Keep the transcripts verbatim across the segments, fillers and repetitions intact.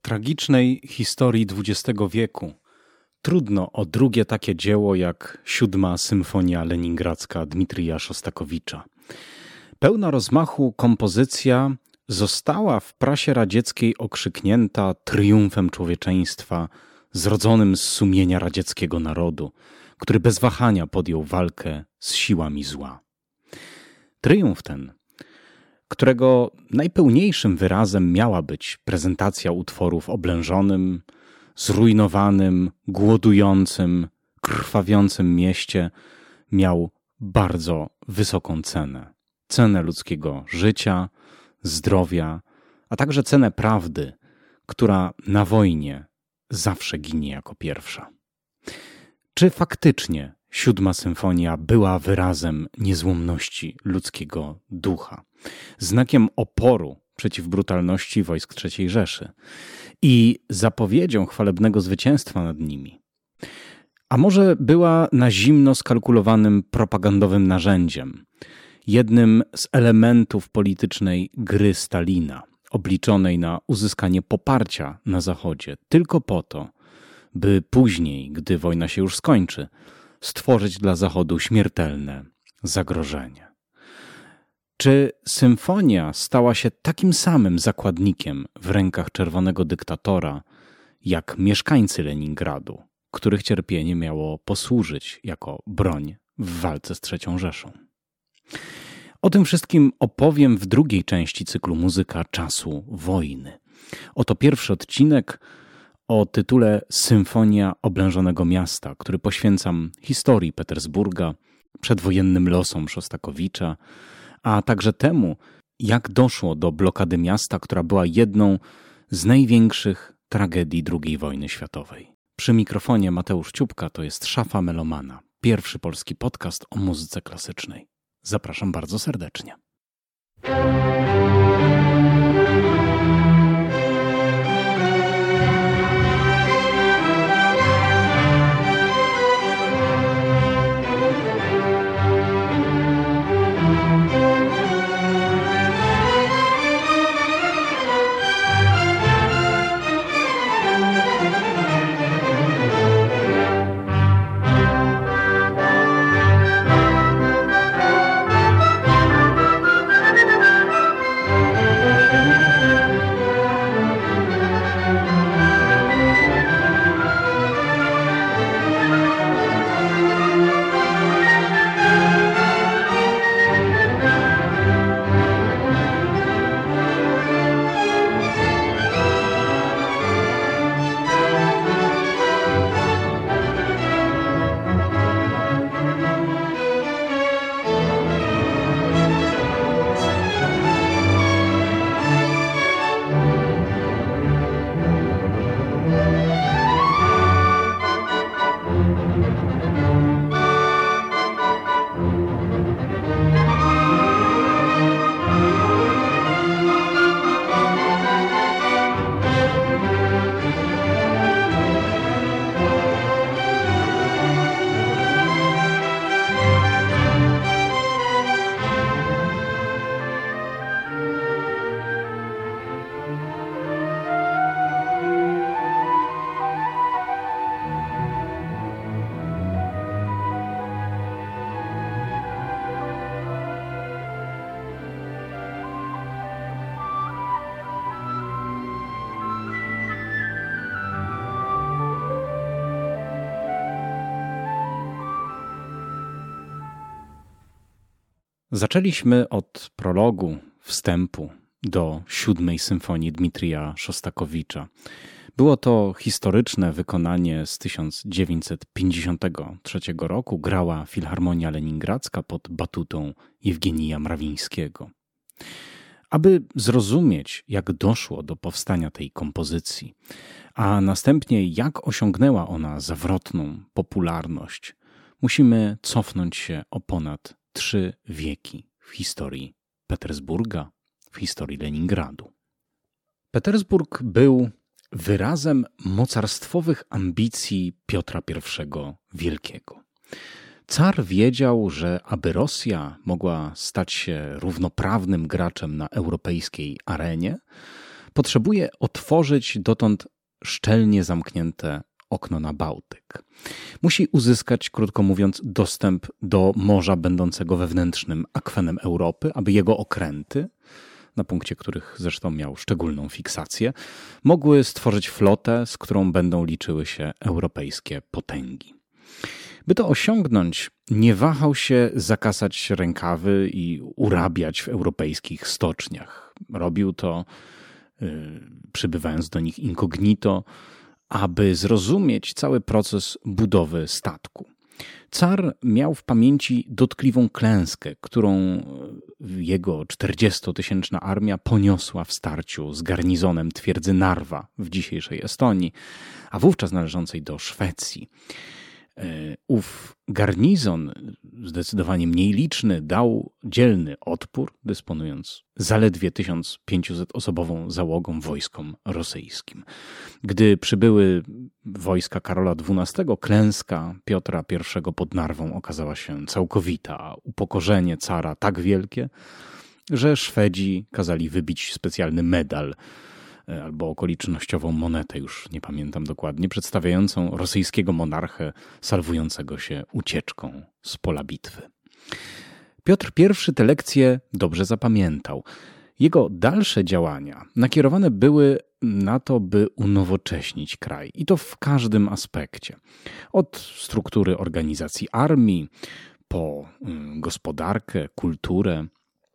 tragicznej historii dwudziestego wieku trudno o drugie takie dzieło jak siódma symfonia leningradzka Dmitrija Szostakowicza. Pełna rozmachu kompozycja została w prasie radzieckiej okrzyknięta triumfem człowieczeństwa zrodzonym z sumienia radzieckiego narodu, który bez wahania podjął walkę z siłami zła. Triumf ten, którego najpełniejszym wyrazem miała być prezentacja utworu w oblężonym, zrujnowanym, głodującym, krwawiącym mieście, miał bardzo wysoką cenę. Cenę ludzkiego życia, zdrowia, a także cenę prawdy, która na wojnie zawsze ginie jako pierwsza. Czy faktycznie siódma symfonia była wyrazem niezłomności ludzkiego ducha, znakiem oporu przeciw brutalności wojsk trzeciej Rzeszy i zapowiedzią chwalebnego zwycięstwa nad nimi? A może była na zimno skalkulowanym propagandowym narzędziem, jednym z elementów politycznej gry Stalina, obliczonej na uzyskanie poparcia na Zachodzie tylko po to, by później, gdy wojna się już skończy, stworzyć dla Zachodu śmiertelne zagrożenie? Czy symfonia stała się takim samym zakładnikiem w rękach czerwonego dyktatora, jak mieszkańcy Leningradu, których cierpienie miało posłużyć jako broń w walce z trzecią Rzeszą? O tym wszystkim opowiem w drugiej części cyklu Muzyka czasu wojny. Oto pierwszy odcinek o tytule Symfonia oblężonego miasta, który poświęcam historii Petersburga, przedwojennym losom Szostakowicza, a także temu, jak doszło do blokady miasta, która była jedną z największych tragedii drugiej wojny światowej. Przy mikrofonie Mateusz Ciupka, to jest Szafa Melomana, pierwszy polski podcast o muzyce klasycznej. Zapraszam bardzo serdecznie. Zaczęliśmy od prologu, wstępu do siódmej symfonii Dmitrija Szostakowicza. Było to historyczne wykonanie z tysiąc dziewięćset pięćdziesiątego trzeciego roku. Grała Filharmonia Leningradzka pod batutą Jewgenija Mrawińskiego. Aby zrozumieć, jak doszło do powstania tej kompozycji, a następnie jak osiągnęła ona zawrotną popularność, musimy cofnąć się o ponad trzy wieki w historii Petersburga, w historii Leningradu. Petersburg był wyrazem mocarstwowych ambicji Piotra Pierwszego Wielkiego. Car wiedział, że aby Rosja mogła stać się równoprawnym graczem na europejskiej arenie, potrzebuje otworzyć dotąd szczelnie zamknięte okno na Bałtyk. Musi uzyskać, krótko mówiąc, dostęp do morza będącego wewnętrznym akwenem Europy, aby jego okręty, na punkcie których zresztą miał szczególną fiksację, mogły stworzyć flotę, z którą będą liczyły się europejskie potęgi. By to osiągnąć, nie wahał się zakasać rękawy i urabiać w europejskich stoczniach. Robił to, yy, przybywając do nich incognito, aby zrozumieć cały proces budowy statku. Car miał w pamięci dotkliwą klęskę, którą jego czterdziestotysięczna armia poniosła w starciu z garnizonem twierdzy Narwa w dzisiejszej Estonii, a wówczas należącej do Szwecji. Ów garnizon, zdecydowanie mniej liczny, dał dzielny odpór, dysponując zaledwie tysiąc pięćset osobową załogą wojskom rosyjskim. Gdy przybyły wojska Karola dwunastego, klęska Piotra pierwszego pod Narwą okazała się całkowita, a upokorzenie cara tak wielkie, że Szwedzi kazali wybić specjalny medal albo okolicznościową monetę, już nie pamiętam dokładnie, przedstawiającą rosyjskiego monarchę salwującego się ucieczką z pola bitwy. Piotr pierwszy te lekcje dobrze zapamiętał. Jego dalsze działania nakierowane były na to, by unowocześnić kraj i to w każdym aspekcie. Od struktury organizacji armii, po gospodarkę, kulturę,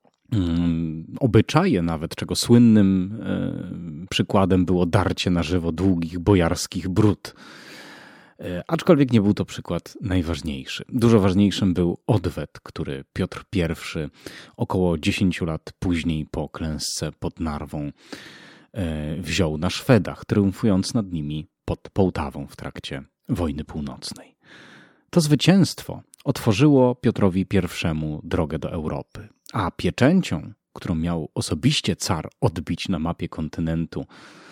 obyczaje nawet, czego słynnym e, przykładem było darcie na żywo długich bojarskich brud. E, aczkolwiek nie był to przykład najważniejszy. Dużo ważniejszym był odwet, który Piotr pierwszy około dziesięciu lat później po klęsce pod Narwą e, wziął na Szwedach, triumfując nad nimi pod Połtawą w trakcie wojny północnej. To zwycięstwo otworzyło Piotrowi pierwszemu drogę do Europy, a pieczęcią, którą miał osobiście car odbić na mapie kontynentu,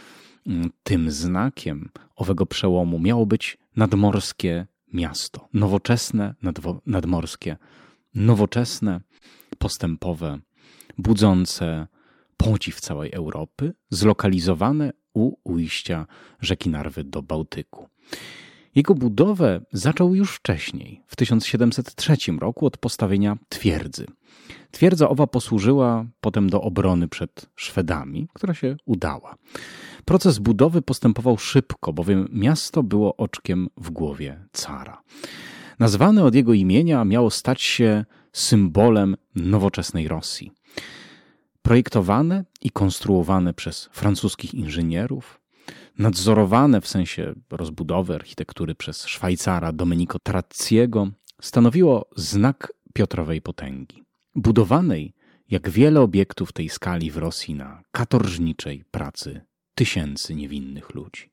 tym znakiem owego przełomu miało być nadmorskie miasto. Nowoczesne, nadwo- nadmorskie, nowoczesne, postępowe, budzące podziw całej Europy, zlokalizowane u ujścia rzeki Narwy do Bałtyku. Jego budowę zaczął już wcześniej, w tysiąc siedemset trzecim roku, od postawienia twierdzy. Twierdza owa posłużyła potem do obrony przed Szwedami, która się udała. Proces budowy postępował szybko, bowiem miasto było oczkiem w głowie cara. Nazwane od jego imienia miało stać się symbolem nowoczesnej Rosji. Projektowane i konstruowane przez francuskich inżynierów, nadzorowane w sensie rozbudowy architektury przez Szwajcara Domenico Trazziego, stanowiło znak Piotrowej potęgi, budowanej jak wiele obiektów tej skali w Rosji na katorżniczej pracy tysięcy niewinnych ludzi.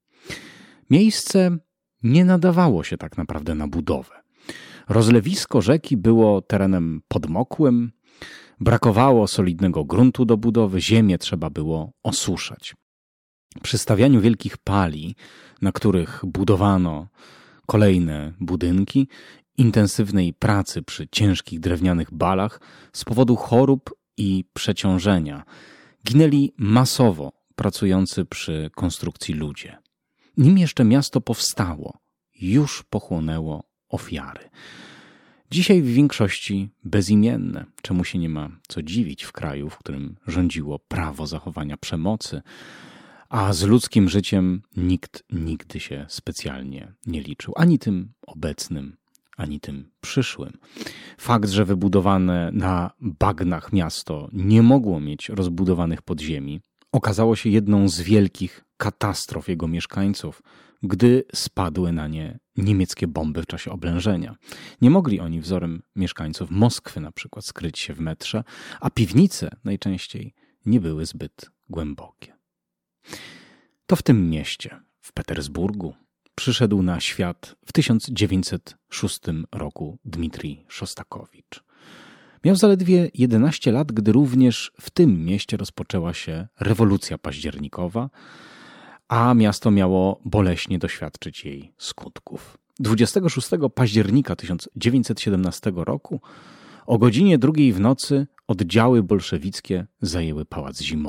Miejsce nie nadawało się tak naprawdę na budowę. Rozlewisko rzeki było terenem podmokłym, brakowało solidnego gruntu do budowy, ziemię trzeba było osuszać. Przy stawianiu wielkich pali, na których budowano kolejne budynki, intensywnej pracy przy ciężkich drewnianych balach, z powodu chorób i przeciążenia ginęli masowo pracujący przy konstrukcji ludzie. Nim jeszcze miasto powstało, już pochłonęło ofiary. Dzisiaj w większości bezimienne, czemu się nie ma co dziwić w kraju, w którym rządziło prawo zachowania przemocy, a z ludzkim życiem nikt nigdy się specjalnie nie liczył, ani tym obecnym, ani tym przyszłym. Fakt, że wybudowane na bagnach miasto nie mogło mieć rozbudowanych podziemi, okazało się jedną z wielkich katastrof jego mieszkańców, gdy spadły na nie niemieckie bomby w czasie oblężenia. Nie mogli oni wzorem mieszkańców Moskwy na przykład skryć się w metrze, a piwnice najczęściej nie były zbyt głębokie. To w tym mieście, w Petersburgu, przyszedł na świat w tysiąc dziewięćset szóstym roku Dmitrij Szostakowicz. Miał zaledwie jedenaście lat, gdy również w tym mieście rozpoczęła się rewolucja październikowa, a miasto miało boleśnie doświadczyć jej skutków. dwudziestego szóstego października tysiąc dziewięćset siedemnastego roku o godzinie drugiej w nocy oddziały bolszewickie zajęły Pałac Zimowy.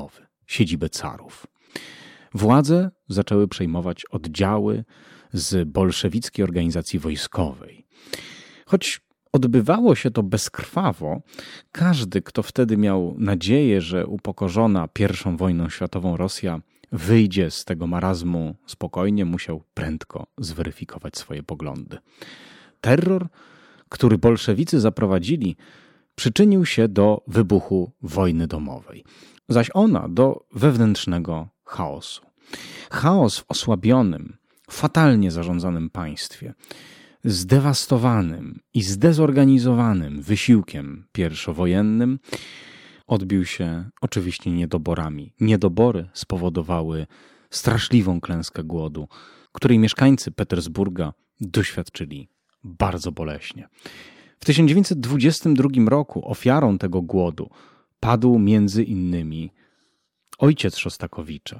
siedzibę carów. Władzę zaczęły przejmować oddziały z bolszewickiej organizacji wojskowej. Choć odbywało się to bezkrwawo, każdy, kto wtedy miał nadzieję, że upokorzona pierwszą wojną światową Rosja wyjdzie z tego marazmu spokojnie, musiał prędko zweryfikować swoje poglądy. Terror, który bolszewicy zaprowadzili, przyczynił się do wybuchu wojny domowej, zaś ona do wewnętrznego chaosu. Chaos w osłabionym, fatalnie zarządzanym państwie, zdewastowanym i zdezorganizowanym wysiłkiem pierwszowojennym, odbił się oczywiście niedoborami. Niedobory spowodowały straszliwą klęskę głodu, której mieszkańcy Petersburga doświadczyli bardzo boleśnie. W tysiąc dziewięćset dwudziestym drugim roku ofiarą tego głodu padł między innymi ojciec Szostakowicza.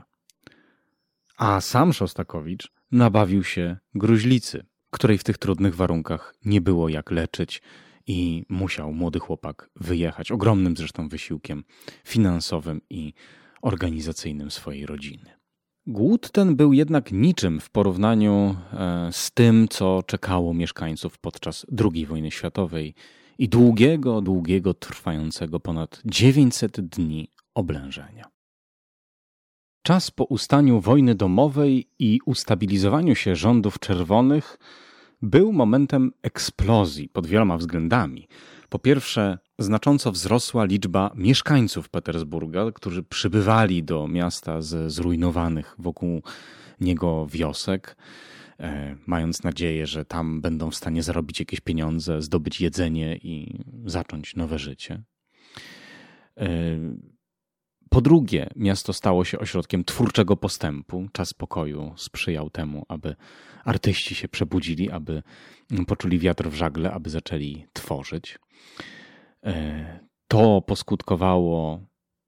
A sam Szostakowicz nabawił się gruźlicy, której w tych trudnych warunkach nie było jak leczyć i musiał młody chłopak wyjechać, ogromnym zresztą wysiłkiem finansowym i organizacyjnym swojej rodziny. Głód ten był jednak niczym w porównaniu z tym, co czekało mieszkańców podczas drugiej wojny światowej i długiego, długiego, trwającego ponad dziewięćset dni oblężenia. Czas po ustaniu wojny domowej i ustabilizowaniu się rządów czerwonych był momentem eksplozji pod wieloma względami. Po pierwsze, znacząco wzrosła liczba mieszkańców Petersburga, którzy przybywali do miasta ze zrujnowanych wokół niego wiosek, e, mając nadzieję, że tam będą w stanie zarobić jakieś pieniądze, zdobyć jedzenie i zacząć nowe życie. E, Po drugie, miasto stało się ośrodkiem twórczego postępu. Czas pokoju sprzyjał temu, aby artyści się przebudzili, aby poczuli wiatr w żagle, aby zaczęli tworzyć. To poskutkowało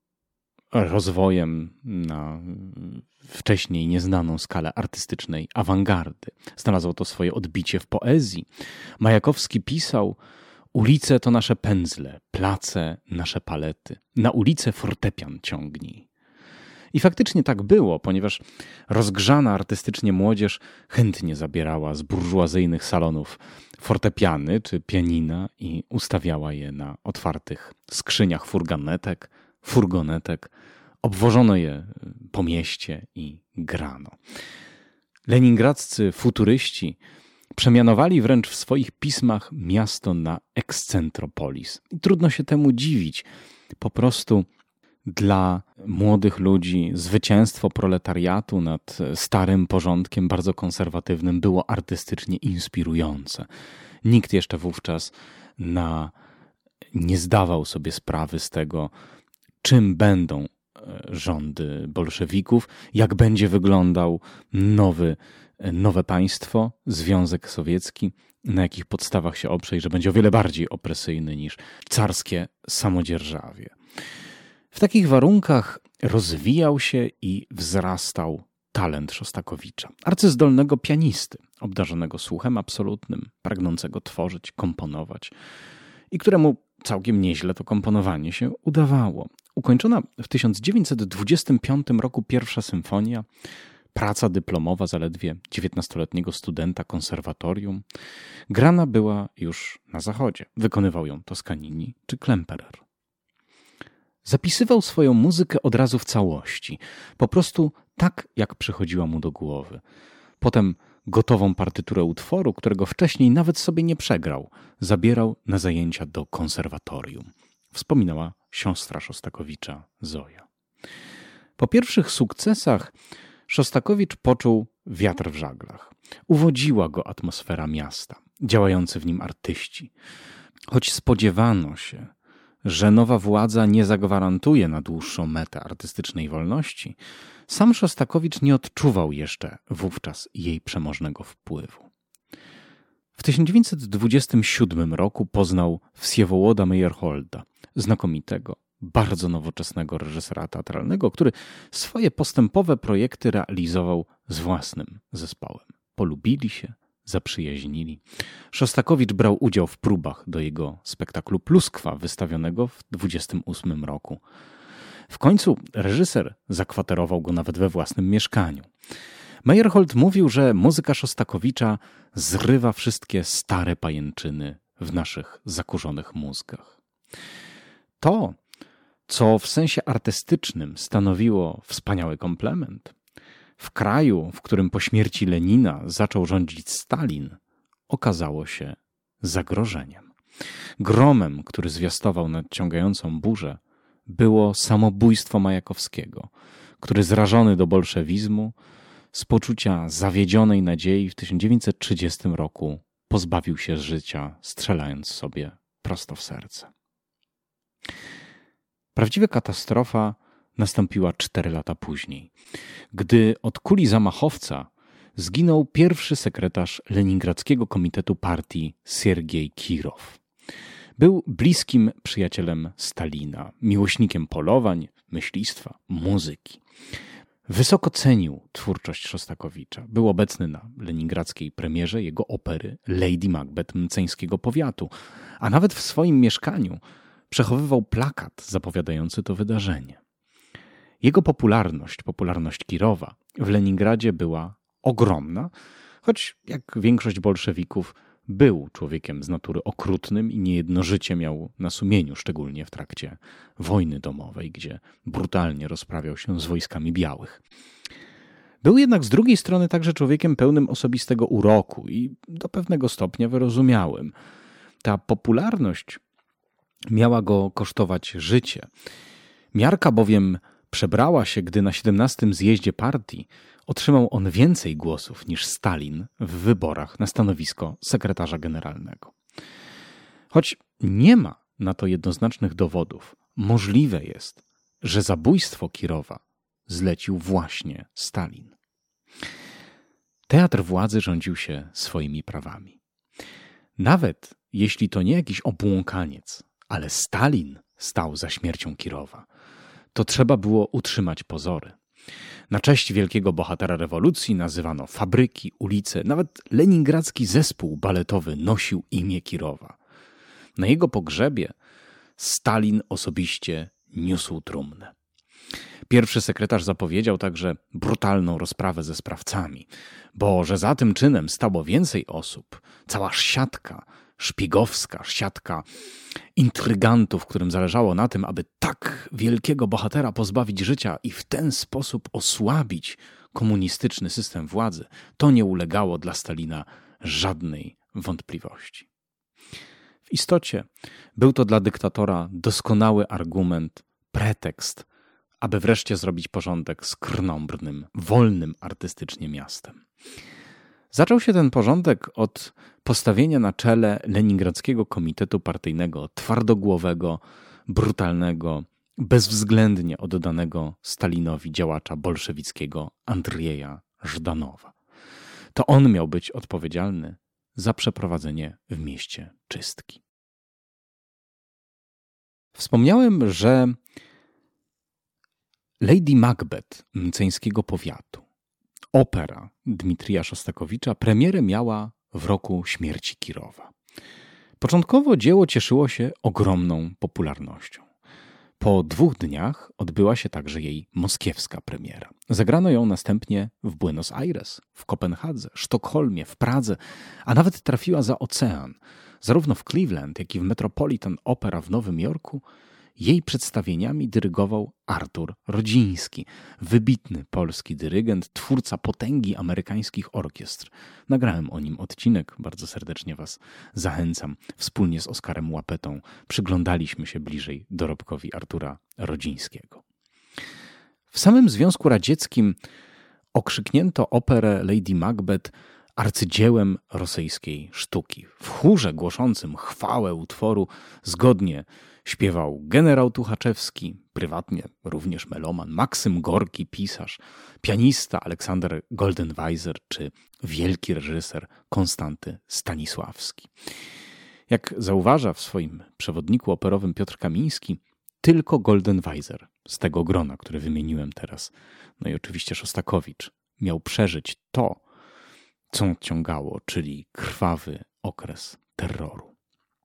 rozwojem na wcześniej nieznaną skalę artystycznej awangardy. Znalazło to swoje odbicie w poezji. Majakowski pisał: ulice to nasze pędzle, place nasze palety. Na ulicę fortepian ciągnij. I faktycznie tak było, ponieważ rozgrzana artystycznie młodzież chętnie zabierała z burżuazyjnych salonów fortepiany czy pianina i ustawiała je na otwartych skrzyniach furgonetek, furgonetek. Obwożono je po mieście i grano. Leningradzcy futuryści przemianowali wręcz w swoich pismach miasto na ekscentropolis. I trudno się temu dziwić. Po prostu dla młodych ludzi zwycięstwo proletariatu nad starym porządkiem bardzo konserwatywnym było artystycznie inspirujące. Nikt jeszcze wówczas na, nie zdawał sobie sprawy z tego, czym będą rządy bolszewików, jak będzie wyglądał nowy nowe państwo, Związek Sowiecki, na jakich podstawach się oprze i że będzie o wiele bardziej opresyjny niż carskie samodzierżawie. W takich warunkach rozwijał się i wzrastał talent Szostakowicza, arcyzdolnego pianisty, obdarzonego słuchem absolutnym, pragnącego tworzyć, komponować i któremu całkiem nieźle to komponowanie się udawało. Ukończona w tysiąc dziewięćset dwudziestym piątym roku pierwsza symfonia, praca dyplomowa zaledwie dziewiętnastoletniego studenta konserwatorium, grana była już na zachodzie. Wykonywał ją Toscanini czy Klemperer. Zapisywał swoją muzykę od razu w całości, po prostu tak, jak przychodziła mu do głowy. Potem gotową partyturę utworu, którego wcześniej nawet sobie nie przegrał, zabierał na zajęcia do konserwatorium. Wspominała siostra Szostakowicza, Zoja. Po pierwszych sukcesach Szostakowicz poczuł wiatr w żaglach. Uwodziła go atmosfera miasta, działający w nim artyści. Choć spodziewano się, że nowa władza nie zagwarantuje na dłuższą metę artystycznej wolności, sam Szostakowicz nie odczuwał jeszcze wówczas jej przemożnego wpływu. W tysiąc dziewięćset dwudziestym siódmym roku poznał Wsiewołoda Meyerholda, znakomitego, bardzo nowoczesnego reżysera teatralnego, który swoje postępowe projekty realizował z własnym zespołem. Polubili się, zaprzyjaźnili. Szostakowicz brał udział w próbach do jego spektaklu Pluskwa, wystawionego w dwudziestym ósmym roku. W końcu reżyser zakwaterował go nawet we własnym mieszkaniu. Meyerhold mówił, że muzyka Szostakowicza zrywa wszystkie stare pajęczyny w naszych zakurzonych mózgach. To, co w sensie artystycznym stanowiło wspaniały komplement, w kraju, w którym po śmierci Lenina zaczął rządzić Stalin, okazało się zagrożeniem. Gromem, który zwiastował nadciągającą burzę, było samobójstwo Majakowskiego, który zrażony do bolszewizmu z poczucia zawiedzionej nadziei w tysiąc dziewięćset trzydziestym roku pozbawił się życia, strzelając sobie prosto w serce. Prawdziwa katastrofa nastąpiła cztery lata później, gdy od kuli zamachowca zginął pierwszy sekretarz Leningradzkiego Komitetu Partii Siergiej Kirow. Był bliskim przyjacielem Stalina, miłośnikiem polowań, myślistwa, muzyki. Wysoko cenił twórczość Szostakowicza. Był obecny na leningradzkiej premierze jego opery Lady Macbeth Mceńskiego Powiatu, a nawet w swoim mieszkaniu przechowywał plakat zapowiadający to wydarzenie. Jego popularność, popularność Kirowa w Leningradzie była ogromna, choć jak większość bolszewików był człowiekiem z natury okrutnym i niejedno życie miał na sumieniu, szczególnie w trakcie wojny domowej, gdzie brutalnie rozprawiał się z wojskami białych. Był jednak z drugiej strony także człowiekiem pełnym osobistego uroku i do pewnego stopnia wyrozumiałym. Ta popularność miała go kosztować życie. Miarka bowiem przebrała się, gdy na siedemnastym zjeździe partii otrzymał on więcej głosów niż Stalin w wyborach na stanowisko sekretarza generalnego. Choć nie ma na to jednoznacznych dowodów, możliwe jest, że zabójstwo Kirowa zlecił właśnie Stalin. Teatr władzy rządził się swoimi prawami. Nawet jeśli to nie jakiś obłąkaniec, ale Stalin stał za śmiercią Kirowa, to trzeba było utrzymać pozory. Na cześć wielkiego bohatera rewolucji nazywano fabryki, ulice, nawet leningradzki zespół baletowy nosił imię Kirowa. Na jego pogrzebie Stalin osobiście niósł trumnę. Pierwszy sekretarz zapowiedział także brutalną rozprawę ze sprawcami, bo że za tym czynem stało więcej osób, cała siatka szpiegowska, siatka intrygantów, którym zależało na tym, aby tak wielkiego bohatera pozbawić życia i w ten sposób osłabić komunistyczny system władzy, to nie ulegało dla Stalina żadnej wątpliwości. W istocie był to dla dyktatora doskonały argument, pretekst, aby wreszcie zrobić porządek z krnąbrnym, wolnym artystycznie miastem. Zaczął się ten porządek od postawienia na czele Leningradzkiego Komitetu Partyjnego twardogłowego, brutalnego, bezwzględnie oddanego Stalinowi działacza bolszewickiego Andrieja Żdanowa. To on miał być odpowiedzialny za przeprowadzenie w mieście czystki. Wspomniałem, że Lady Macbeth Mceńskiego Powiatu, opera Dmitrija Szostakowicza, premierę miała w roku śmierci Kirowa. Początkowo dzieło cieszyło się ogromną popularnością. Po dwóch dniach odbyła się także jej moskiewska premiera. Zagrano ją następnie w Buenos Aires, w Kopenhadze, Sztokholmie, w Pradze, a nawet trafiła za ocean. Zarówno w Cleveland, jak i w Metropolitan Opera w Nowym Jorku jej przedstawieniami dyrygował Artur Rodziński, wybitny polski dyrygent, twórca potęgi amerykańskich orkiestr. Nagrałem o nim odcinek, bardzo serdecznie Was zachęcam. Wspólnie z Oskarem Łapetą przyglądaliśmy się bliżej dorobkowi Artura Rodzińskiego. W samym Związku Radzieckim okrzyknięto operę Lady Macbeth arcydziełem rosyjskiej sztuki. W chórze głoszącym chwałę utworu zgodnie śpiewał generał Tuchaczewski, prywatnie również meloman, Maksym Gorki, pisarz, pianista Aleksander Goldenweiser czy wielki reżyser Konstanty Stanisławski. Jak zauważa w swoim przewodniku operowym Piotr Kamiński, tylko Goldenweiser z tego grona, które wymieniłem teraz, no i oczywiście Szostakowicz, miał przeżyć to, co odciągało, czyli krwawy okres terroru.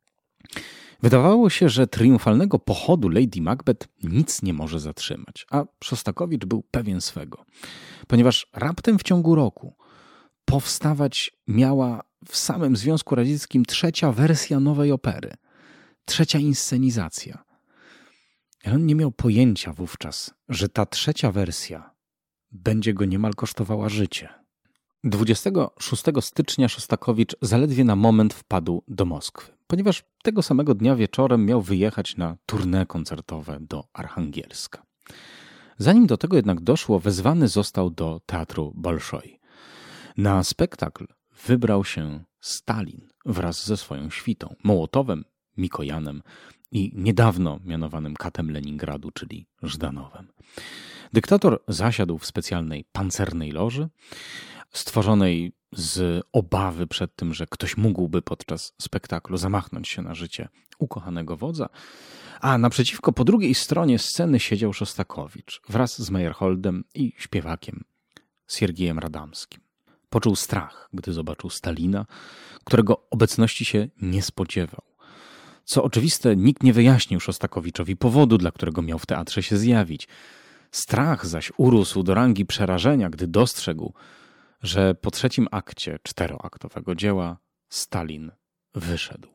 Wydawało się, że triumfalnego pochodu Lady Macbeth nic nie może zatrzymać, a Szostakowicz był pewien swego, ponieważ raptem w ciągu roku powstawać miała w samym Związku Radzieckim trzecia wersja nowej opery, trzecia inscenizacja. Ale on nie miał pojęcia wówczas, że ta trzecia wersja będzie go niemal kosztowała życie. dwudziestego szóstego stycznia Szostakowicz zaledwie na moment wpadł do Moskwy, ponieważ tego samego dnia wieczorem miał wyjechać na tournée koncertowe do Archangielska. Zanim do tego jednak doszło, wezwany został do Teatru Bolszoi. Na spektakl wybrał się Stalin wraz ze swoją świtą, Mołotowem, Mikojanem i niedawno mianowanym katem Leningradu, czyli Żdanowem. Dyktator zasiadł w specjalnej pancernej loży, stworzonej z obawy przed tym, że ktoś mógłby podczas spektaklu zamachnąć się na życie ukochanego wodza, a naprzeciwko po drugiej stronie sceny siedział Szostakowicz wraz z Meyerholdem i śpiewakiem Siergiejem Radamskim. Poczuł strach, gdy zobaczył Stalina, którego obecności się nie spodziewał. Co oczywiste, nikt nie wyjaśnił Szostakowiczowi powodu, dla którego miał w teatrze się zjawić. Strach zaś urósł do rangi przerażenia, gdy dostrzegł, że po trzecim akcie czteroaktowego dzieła Stalin wyszedł.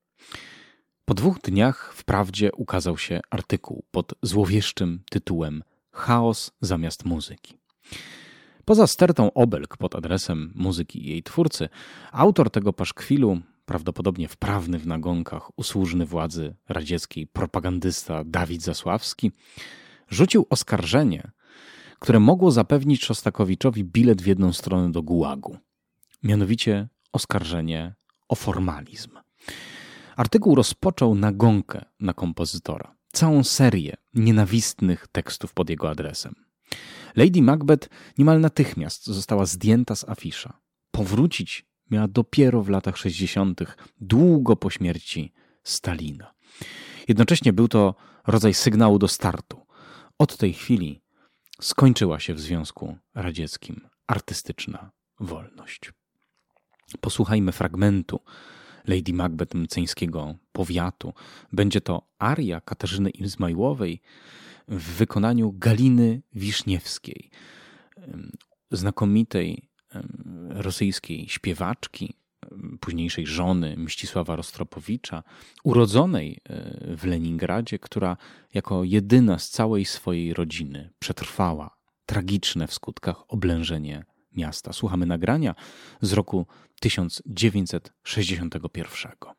Po dwóch dniach wprawdzie ukazał się artykuł pod złowieszczym tytułem Chaos zamiast muzyki. Poza stertą obelg pod adresem muzyki i jej twórcy, autor tego paszkwilu, prawdopodobnie wprawny w nagonkach, usłużny władzy radzieckiej propagandysta Dawid Zasławski, rzucił oskarżenie, które mogło zapewnić Szostakowiczowi bilet w jedną stronę do gułagu. Mianowicie oskarżenie o formalizm. Artykuł rozpoczął nagonkę na kompozytora. Całą serię nienawistnych tekstów pod jego adresem. Lady Macbeth niemal natychmiast została zdjęta z afisza. Powrócić miała dopiero w latach sześćdziesiątych, długo po śmierci Stalina. Jednocześnie był to rodzaj sygnału do startu. Od tej chwili skończyła się w Związku Radzieckim artystyczna wolność. Posłuchajmy fragmentu Lady Macbeth mceńskiego powiatu. Będzie to aria Katarzyny Izmajłowej w wykonaniu Galiny Wiszniewskiej, znakomitej rosyjskiej śpiewaczki, późniejszej żony Mścisława Rostropowicza, urodzonej w Leningradzie, która jako jedyna z całej swojej rodziny przetrwała tragiczne w skutkach oblężenie miasta. Słuchamy nagrania z roku tysiąc dziewięćset sześćdziesiątego pierwszego.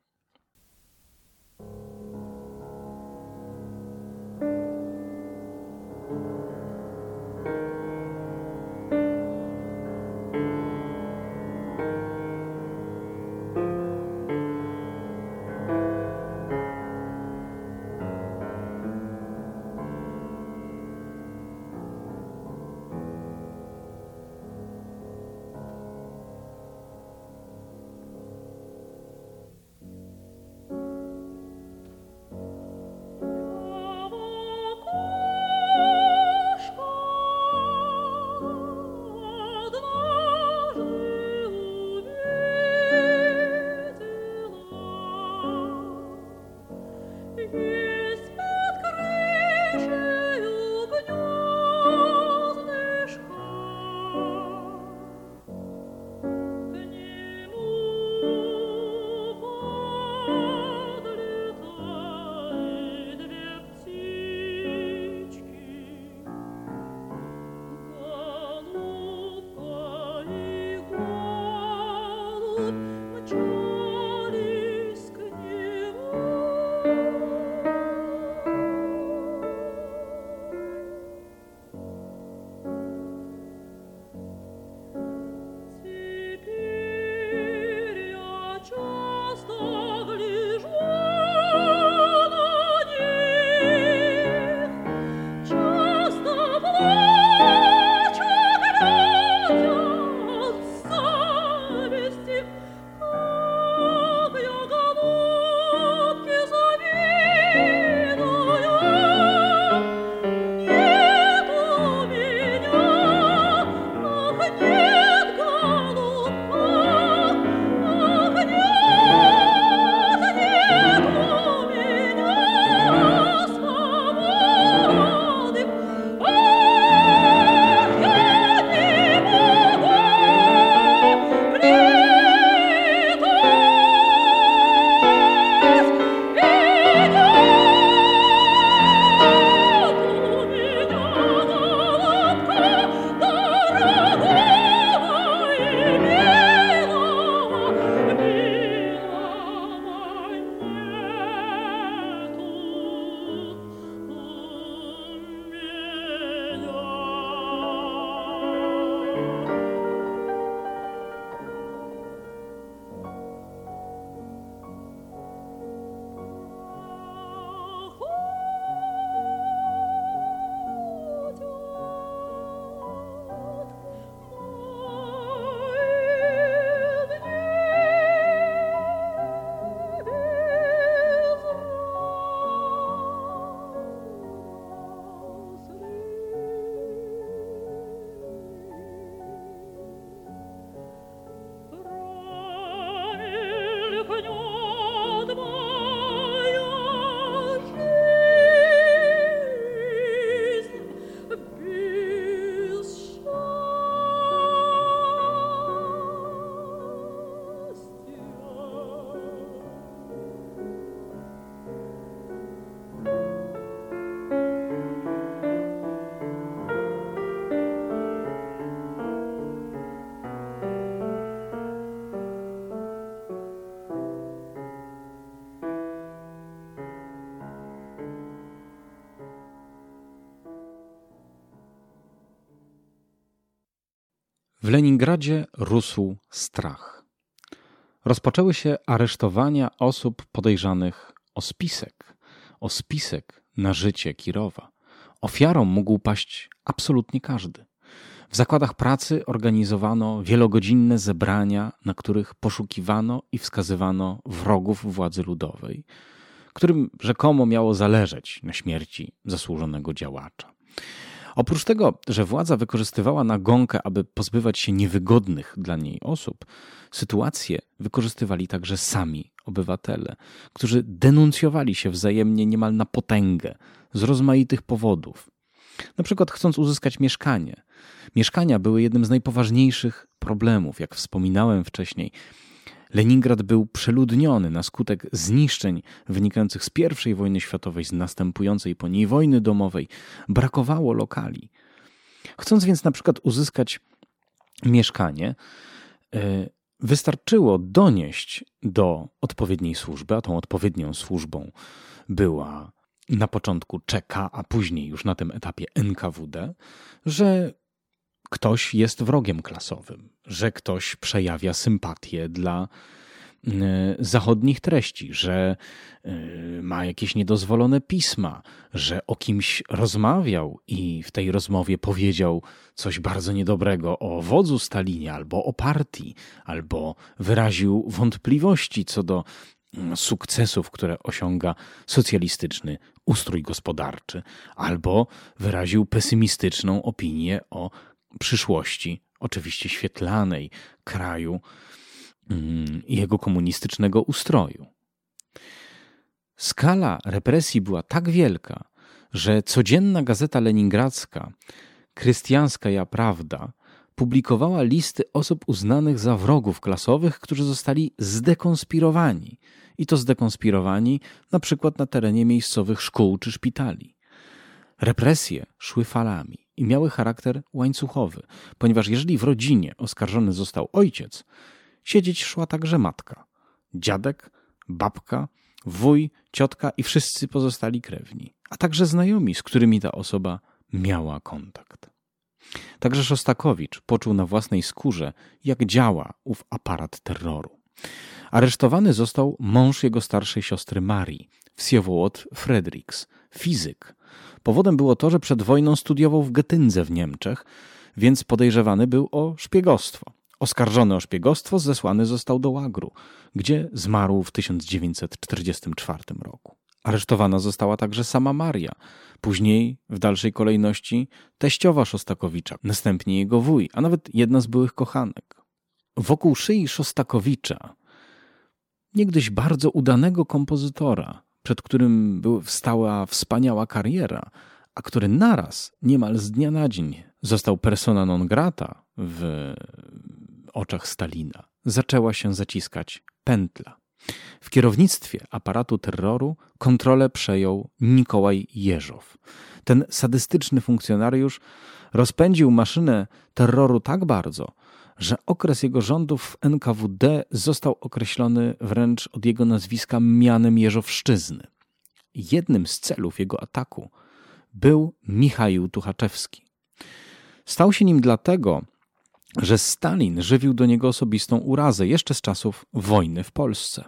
W Leningradzie rósł strach. Rozpoczęły się aresztowania osób podejrzanych o spisek, o spisek na życie Kirowa. Ofiarą mógł paść absolutnie każdy. W zakładach pracy organizowano wielogodzinne zebrania, na których poszukiwano i wskazywano wrogów władzy ludowej, którym rzekomo miało zależeć na śmierci zasłużonego działacza. Oprócz tego, że władza wykorzystywała nagonkę, aby pozbywać się niewygodnych dla niej osób, sytuację wykorzystywali także sami obywatele, którzy denuncjowali się wzajemnie niemal na potęgę z rozmaitych powodów. Na przykład chcąc uzyskać mieszkanie. Mieszkania były jednym z najpoważniejszych problemów. Jak wspominałem wcześniej, Leningrad był przeludniony na skutek zniszczeń wynikających z pierwszej wojny światowej, z następującej po niej wojny domowej. Brakowało lokali. Chcąc więc na przykład uzyskać mieszkanie, wystarczyło donieść do odpowiedniej służby, a tą odpowiednią służbą była na początku C K, a później już na tym etapie N K W D, że ktoś jest wrogiem klasowym, że ktoś przejawia sympatię dla zachodnich treści, że ma jakieś niedozwolone pisma, że o kimś rozmawiał i w tej rozmowie powiedział coś bardzo niedobrego o wodzu Stalinie albo o partii, albo wyraził wątpliwości co do sukcesów, które osiąga socjalistyczny ustrój gospodarczy, albo wyraził pesymistyczną opinię o przyszłości, oczywiście świetlanej, kraju i jego komunistycznego ustroju. Skala represji była tak wielka, że codzienna gazeta leningradzka Krystianskaja Prawda publikowała listy osób uznanych za wrogów klasowych, którzy zostali zdekonspirowani. I to zdekonspirowani na przykład na terenie miejscowych szkół czy szpitali. Represje szły falami i miały charakter łańcuchowy, ponieważ jeżeli w rodzinie oskarżony został ojciec, siedzieć szła także matka, dziadek, babka, wuj, ciotka i wszyscy pozostali krewni, a także znajomi, z którymi ta osoba miała kontakt. Także Szostakowicz poczuł na własnej skórze, jak działa ów aparat terroru. Aresztowany został mąż jego starszej siostry Marii, Wsiewołod Fredriks, fizyk. Powodem było to, że przed wojną studiował w Getyndze w Niemczech, więc podejrzewany był o szpiegostwo. Oskarżony o szpiegostwo zesłany został do łagru, gdzie zmarł w tysiąc dziewięćset czterdziestym czwartym roku. Aresztowana została także sama Maria, później w dalszej kolejności teściowa Szostakowicza, następnie jego wuj, a nawet jedna z byłych kochanek. Wokół szyi Szostakowicza, niegdyś bardzo udanego kompozytora, przed którym stała wspaniała kariera, a który naraz, niemal z dnia na dzień, został persona non grata w oczach Stalina, zaczęła się zaciskać pętla. W kierownictwie aparatu terroru kontrolę przejął Nikołaj Jeżow. Ten sadystyczny funkcjonariusz rozpędził maszynę terroru tak bardzo, że okres jego rządów w N K W D został określony wręcz od jego nazwiska mianem Jeżowszczyzny. Jednym z celów jego ataku był Michaił Tuchaczewski. Stał się nim dlatego, że Stalin żywił do niego osobistą urazę jeszcze z czasów wojny w Polsce.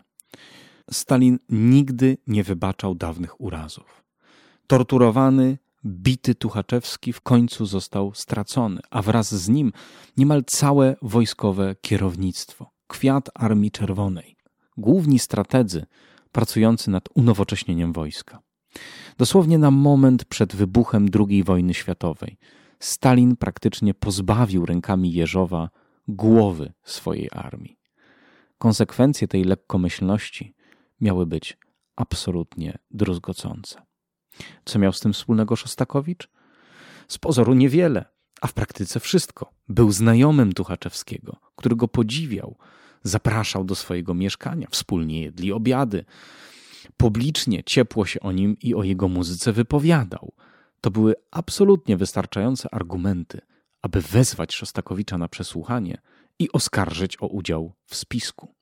Stalin nigdy nie wybaczał dawnych urazów. Torturowany, bity Tuchaczewski w końcu został stracony, a wraz z nim niemal całe wojskowe kierownictwo, kwiat Armii Czerwonej, główni strategzy pracujący nad unowocześnieniem wojska. Dosłownie na moment przed wybuchem drugiej wojny światowej Stalin praktycznie pozbawił rękami Jeżowa głowy swojej armii. Konsekwencje tej lekkomyślności miały być absolutnie druzgocące. Co miał z tym wspólnego Szostakowicz? Z pozoru niewiele, a w praktyce wszystko. Był znajomym Tuchaczewskiego, który go podziwiał, zapraszał do swojego mieszkania, wspólnie jedli obiady. Publicznie ciepło się o nim i o jego muzyce wypowiadał. To były absolutnie wystarczające argumenty, aby wezwać Szostakowicza na przesłuchanie i oskarżyć o udział w spisku.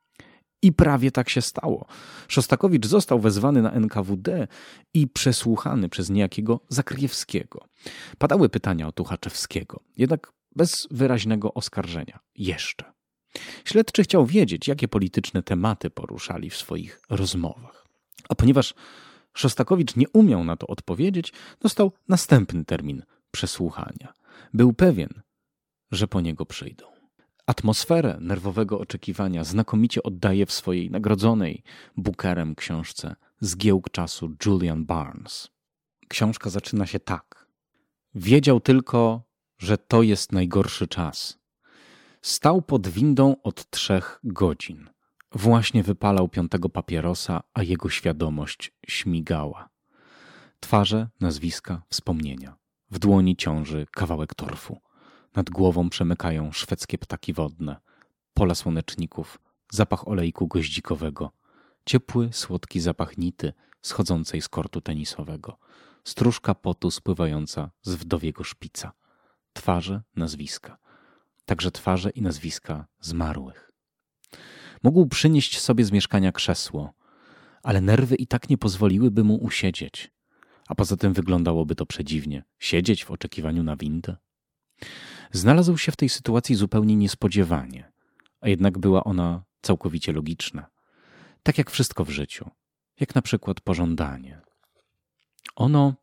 I prawie tak się stało. Szostakowicz został wezwany na N K W D i przesłuchany przez niejakiego Zakryjewskiego. Padały pytania o Tuchaczewskiego, jednak bez wyraźnego oskarżenia. Jeszcze. Śledczy chciał wiedzieć, jakie polityczne tematy poruszali w swoich rozmowach. A ponieważ Szostakowicz nie umiał na to odpowiedzieć, dostał następny termin przesłuchania. Był pewien, że po niego przyjdą. Atmosferę nerwowego oczekiwania znakomicie oddaje w swojej nagrodzonej Bookerem książce Zgiełk czasu Julian Barnes. Książka zaczyna się tak. Wiedział tylko, że to jest najgorszy czas. Stał pod windą od trzech godzin. Właśnie wypalał piątego papierosa, a jego świadomość śmigała. Twarze, nazwiska, wspomnienia. W dłoni ciąży kawałek torfu. Nad głową przemykają szwedzkie ptaki wodne, pola słoneczników, zapach olejku goździkowego, ciepły, słodki zapach nity schodzącej z kortu tenisowego, stróżka potu spływająca z wdowiego szpica. Twarze, nazwiska. Także twarze i nazwiska zmarłych. Mógł przynieść sobie z mieszkania krzesło, ale nerwy i tak nie pozwoliłyby mu usiedzieć. A poza tym wyglądałoby to przedziwnie. Siedzieć w oczekiwaniu na windę? Znalazł się w tej sytuacji zupełnie niespodziewanie, a jednak była ona całkowicie logiczna. Tak jak wszystko w życiu, jak na przykład pożądanie. Ono,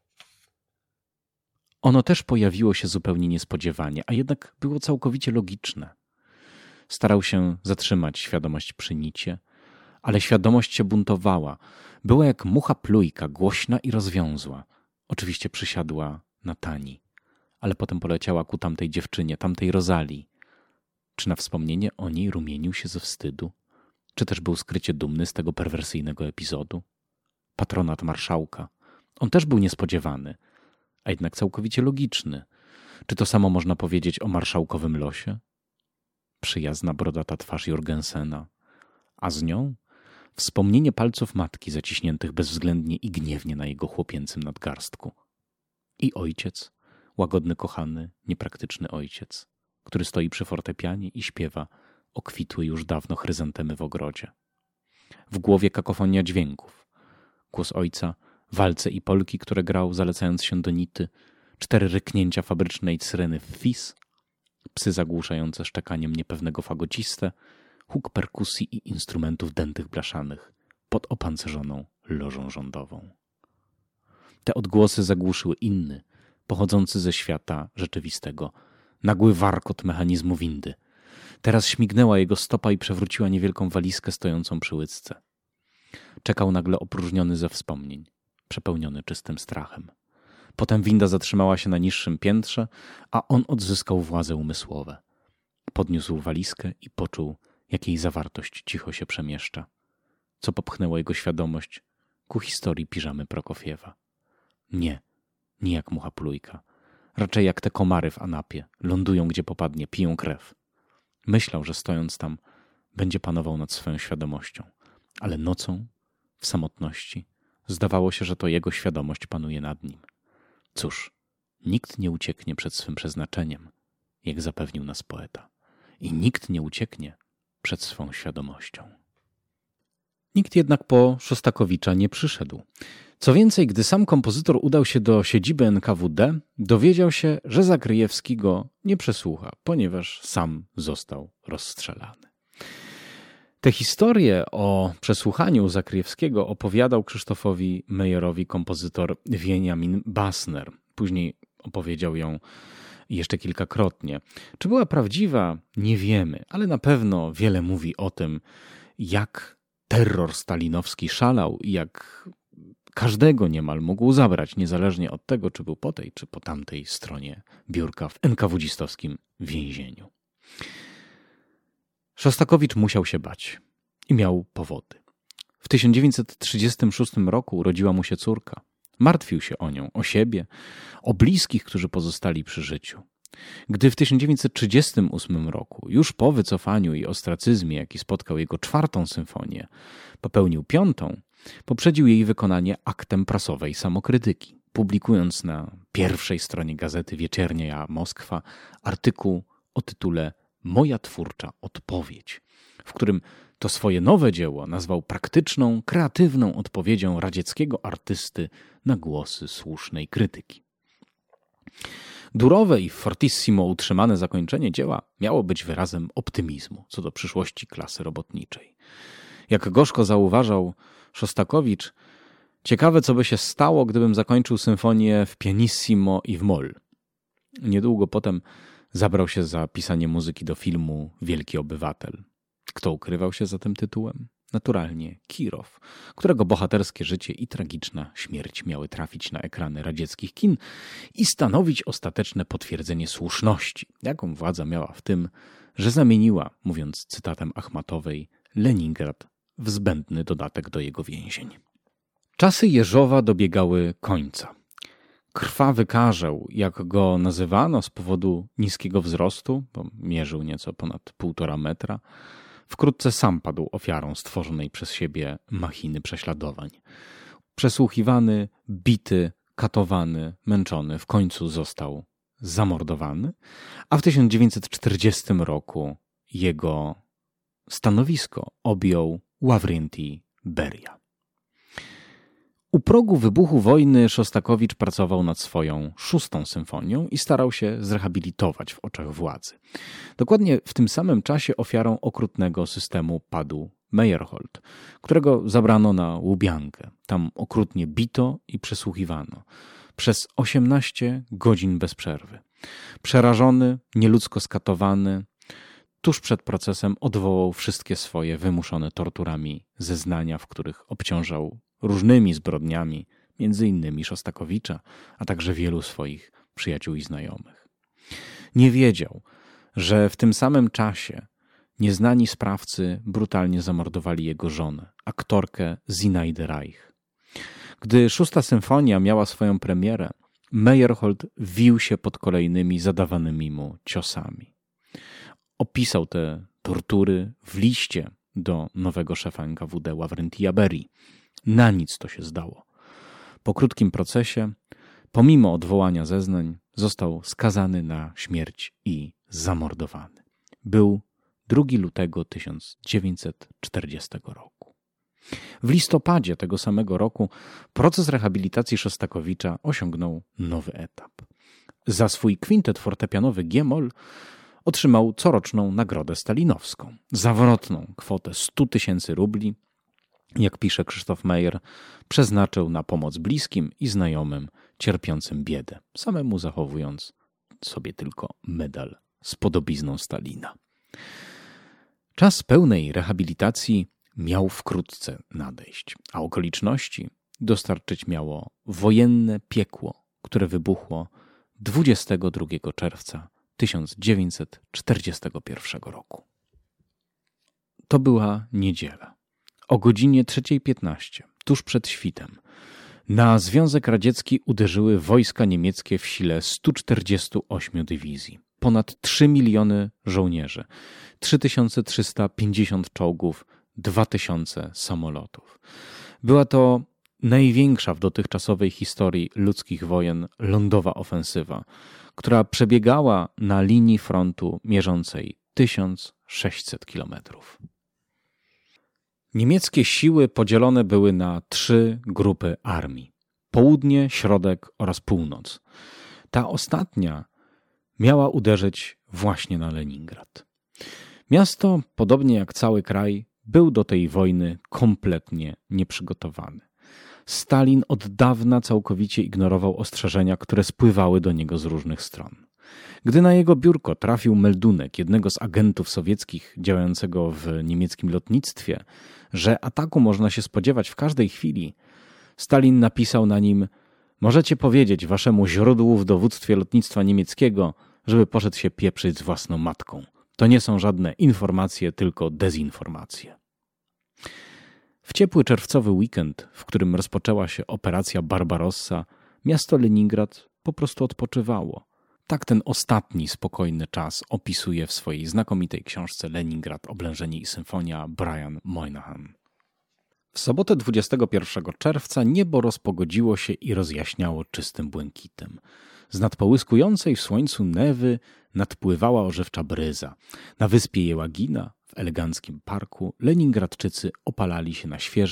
ono też pojawiło się zupełnie niespodziewanie, a jednak było całkowicie logiczne. Starał się zatrzymać świadomość przy nicie, ale świadomość się buntowała. Była jak mucha plujka, głośna i rozwiązła. Oczywiście przysiadła na Tani, ale potem poleciała ku tamtej dziewczynie, tamtej Rozalii. Czy na wspomnienie o niej rumienił się ze wstydu? Czy też był skrycie dumny z tego perwersyjnego epizodu? Patronat marszałka. On też był niespodziewany, a jednak całkowicie logiczny. Czy to samo można powiedzieć o marszałkowym losie? Przyjazna brodata twarz Jorgensena, a z nią wspomnienie palców matki zaciśniętych bezwzględnie i gniewnie na jego chłopięcym nadgarstku. I ojciec, łagodny, kochany, niepraktyczny ojciec, który stoi przy fortepianie i śpiewa okwitły już dawno chryzantemy w ogrodzie. W głowie kakofonia dźwięków. Głos ojca, walce i polki, które grał zalecając się do nity, cztery ryknięcia fabrycznej syreny w fis, psy zagłuszające szczekaniem niepewnego fagociste, huk perkusji i instrumentów dętych blaszanych pod opancerzoną lożą rządową. Te odgłosy zagłuszyły inny, pochodzący ze świata rzeczywistego, nagły warkot mechanizmu windy. Teraz śmignęła jego stopa i przewróciła niewielką walizkę stojącą przy łydce. Czekał nagle opróżniony ze wspomnień, przepełniony czystym strachem. Potem winda zatrzymała się na niższym piętrze, a on odzyskał władze umysłowe. Podniósł walizkę i poczuł, jak jej zawartość cicho się przemieszcza, co popchnęło jego świadomość ku historii piżamy Prokofiewa. Nie, nie jak mucha plujka. Raczej jak te komary w Anapie. Lądują gdzie popadnie, piją krew. Myślał, że stojąc tam będzie panował nad swoją świadomością. Ale nocą, w samotności, zdawało się, że to jego świadomość panuje nad nim. Cóż, nikt nie ucieknie przed swym przeznaczeniem, jak zapewnił nas poeta. I nikt nie ucieknie przed swą świadomością. Nikt jednak po Szostakowicza nie przyszedł. Co więcej, gdy sam kompozytor udał się do siedziby N K W D, dowiedział się, że Zakryjewski go nie przesłucha, ponieważ sam został rozstrzelany. Tę historię o przesłuchaniu Zakryjewskiego opowiadał Krzysztofowi Meyerowi kompozytor Wieniamin Bassner. Później opowiedział ją jeszcze kilkakrotnie. Czy była prawdziwa? Nie wiemy, ale na pewno wiele mówi o tym, jak terror stalinowski szalał i jak każdego niemal mógł zabrać, niezależnie od tego, czy był po tej, czy po tamtej stronie biurka w enkawudzistowskim więzieniu. Szostakowicz musiał się bać i miał powody. W tysiąc dziewięćset trzydziestym szóstym roku urodziła mu się córka. Martwił się o nią, o siebie, o bliskich, którzy pozostali przy życiu. Gdy w tysiąc dziewięćset trzydziestym ósmym roku, już po wycofaniu i ostracyzmie, jaki spotkał jego czwartą symfonię, popełnił piątą, poprzedził jej wykonanie aktem prasowej samokrytyki, publikując na pierwszej stronie gazety Wieczernia Moskwa artykuł o tytule Moja twórcza odpowiedź, w którym to swoje nowe dzieło nazwał praktyczną, kreatywną odpowiedzią radzieckiego artysty na głosy słusznej krytyki. Durowe i fortissimo utrzymane zakończenie dzieła miało być wyrazem optymizmu co do przyszłości klasy robotniczej. Jak gorzko zauważał Szostakowicz, ciekawe, co by się stało, gdybym zakończył symfonię w pianissimo i w moll. Niedługo potem zabrał się za pisanie muzyki do filmu Wielki Obywatel. Kto ukrywał się za tym tytułem? Naturalnie Kirow, którego bohaterskie życie i tragiczna śmierć miały trafić na ekrany radzieckich kin i stanowić ostateczne potwierdzenie słuszności, jaką władza miała w tym, że zamieniła, mówiąc cytatem Achmatowej, Leningrad w zbędny dodatek do jego więzień. Czasy Jeżowa dobiegały końca. Krwawy karzeł, jak go nazywano z powodu niskiego wzrostu, bo mierzył nieco ponad półtora metra, wkrótce sam padł ofiarą stworzonej przez siebie machiny prześladowań. Przesłuchiwany, bity, katowany, męczony, w końcu został zamordowany, a w tysiąc dziewięćset czterdziestym roku jego stanowisko objął Ławrentii Beria. U progu wybuchu wojny Szostakowicz pracował nad swoją szóstą symfonią i starał się zrehabilitować w oczach władzy. Dokładnie w tym samym czasie ofiarą okrutnego systemu padł Meyerhold, którego zabrano na Łubiankę. Tam okrutnie bito i przesłuchiwano. Przez osiemnaście godzin bez przerwy. Przerażony, nieludzko skatowany, tuż przed procesem odwołał wszystkie swoje wymuszone torturami zeznania, w których obciążał różnymi zbrodniami, między innymi Szostakowicza, a także wielu swoich przyjaciół i znajomych. Nie wiedział, że w tym samym czasie nieznani sprawcy brutalnie zamordowali jego żonę, aktorkę Zinaide Reich. Gdy szósta symfonia miała swoją premierę, Meyerhold wił się pod kolejnymi zadawanymi mu ciosami. Opisał te tortury w liście do nowego szefa N K W D Ławrentia Berii. Na nic to się zdało. Po krótkim procesie, pomimo odwołania zeznań, został skazany na śmierć i zamordowany. Był drugiego lutego tysiąc dziewięćset czterdziestego roku. W listopadzie tego samego roku proces rehabilitacji Szostakowicza osiągnął nowy etap. Za swój kwintet fortepianowy G-moll otrzymał coroczną nagrodę stalinowską, zawrotną kwotę sto tysięcy rubli, jak pisze Krzysztof Meyer, przeznaczył na pomoc bliskim i znajomym cierpiącym biedę, samemu zachowując sobie tylko medal z podobizną Stalina. Czas pełnej rehabilitacji miał wkrótce nadejść, a okoliczności dostarczyć miało wojenne piekło, które wybuchło dwudziestego drugiego czerwca tysiąc dziewięćset czterdziestego pierwszego roku. To była niedziela. O godzinie trzeciej piętnaście, tuż przed świtem, na Związek Radziecki uderzyły wojska niemieckie w sile stu czterdziestu ośmiu dywizji. Ponad trzy miliony żołnierzy, trzy tysiące trzysta pięćdziesiąt czołgów, dwa tysiące samolotów. Była to największa w dotychczasowej historii ludzkich wojen lądowa ofensywa, która przebiegała na linii frontu mierzącej tysiąc sześćset kilometrów. Niemieckie siły podzielone były na trzy grupy armii: południe, środek oraz północ. Ta ostatnia miała uderzyć właśnie na Leningrad. Miasto, podobnie jak cały kraj, był do tej wojny kompletnie nieprzygotowany. Stalin od dawna całkowicie ignorował ostrzeżenia, które spływały do niego z różnych stron. Gdy na jego biurko trafił meldunek jednego z agentów sowieckich działającego w niemieckim lotnictwie, że ataku można się spodziewać w każdej chwili, Stalin napisał na nim: możecie powiedzieć waszemu źródłu w dowództwie lotnictwa niemieckiego, żeby poszedł się pieprzyć z własną matką. To nie są żadne informacje, tylko dezinformacje. W ciepły czerwcowy weekend, w którym rozpoczęła się operacja Barbarossa, miasto Leningrad po prostu odpoczywało. Tak ten ostatni spokojny czas opisuje w swojej znakomitej książce Leningrad, oblężenie i symfonia Brian Moynihan. W sobotę dwudziestego pierwszego czerwca niebo rozpogodziło się i rozjaśniało czystym błękitem. Z nad połyskującej w słońcu Newy nadpływała ożywcza bryza. Na wyspie Jełagina, w eleganckim parku, Leningradczycy opalali się na świeżej,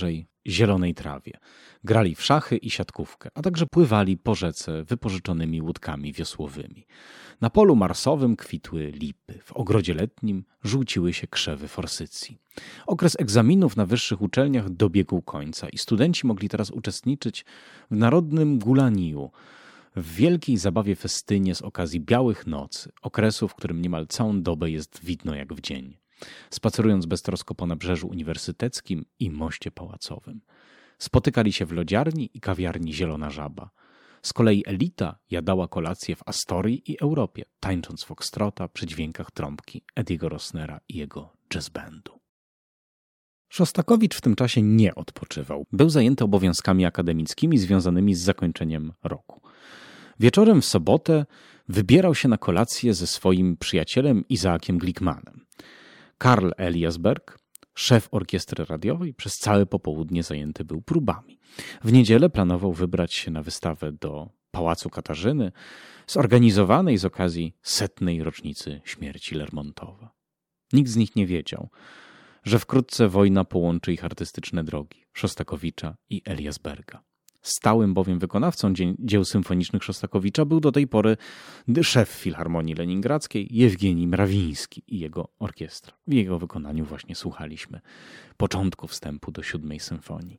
zielonej trawie. Grali w szachy i siatkówkę, a także pływali po rzece wypożyczonymi łódkami wiosłowymi. Na polu marsowym kwitły lipy, w ogrodzie letnim żółciły się krzewy forsycji. Okres egzaminów na wyższych uczelniach dobiegł końca i studenci mogli teraz uczestniczyć w narodnym gulaniu, w wielkiej zabawie festynie z okazji białych nocy, okresu, w którym niemal całą dobę jest widno jak w dzień, spacerując beztrosko po nabrzeżu uniwersyteckim i moście pałacowym. Spotykali się w lodziarni i kawiarni Zielona Żaba. Z kolei elita jadała kolację w Astorii i Europie, tańcząc foxtrota przy dźwiękach trąbki Ediego Rosnera i jego jazz bandu. Szostakowicz w tym czasie nie odpoczywał. Był zajęty obowiązkami akademickimi związanymi z zakończeniem roku. Wieczorem w sobotę wybierał się na kolację ze swoim przyjacielem Izaakiem Glickmanem. Karl Eliasberg, szef orkiestry radiowej, przez całe popołudnie zajęty był próbami. W niedzielę planował wybrać się na wystawę do Pałacu Katarzyny, zorganizowanej z okazji setnej rocznicy śmierci Lermontowa. Nikt z nich nie wiedział, że wkrótce wojna połączy ich artystyczne drogi, Szostakowicza i Eliasberga. Stałym bowiem wykonawcą dzieł symfonicznych Szostakowicza był do tej pory szef Filharmonii Leningradzkiej Jewgenij Mrawiński i jego orkiestra. W jego wykonaniu właśnie słuchaliśmy początku wstępu do siódmej symfonii.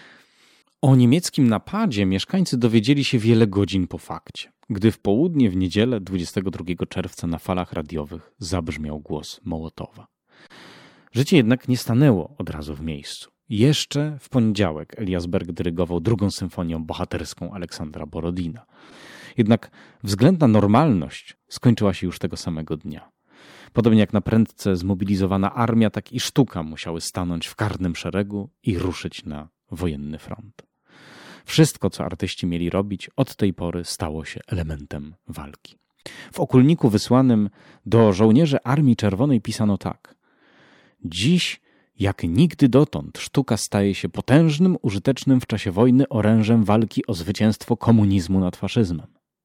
O niemieckim napadzie mieszkańcy dowiedzieli się wiele godzin po fakcie, gdy w południe w niedzielę dwudziestego drugiego czerwca na falach radiowych zabrzmiał głos Mołotowa. Życie jednak nie stanęło od razu w miejscu. Jeszcze w poniedziałek Eliasberg dyrygował drugą symfonią bohaterską Aleksandra Borodina. Jednak względna normalność skończyła się już tego samego dnia. Podobnie jak na prędce zmobilizowana armia, tak i sztuka musiały stanąć w karnym szeregu i ruszyć na wojenny front. Wszystko, co artyści mieli robić, od tej pory stało się elementem walki. W okulniku wysłanym do żołnierzy Armii Czerwonej pisano tak: dziś jak nigdy dotąd sztuka staje się potężnym, użytecznym w czasie wojny orężem walki o zwycięstwo komunizmu nad faszyzmem.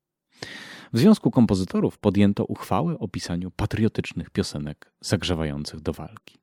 W Związku Kompozytorów podjęto uchwałę o pisaniu patriotycznych piosenek zagrzewających do walki.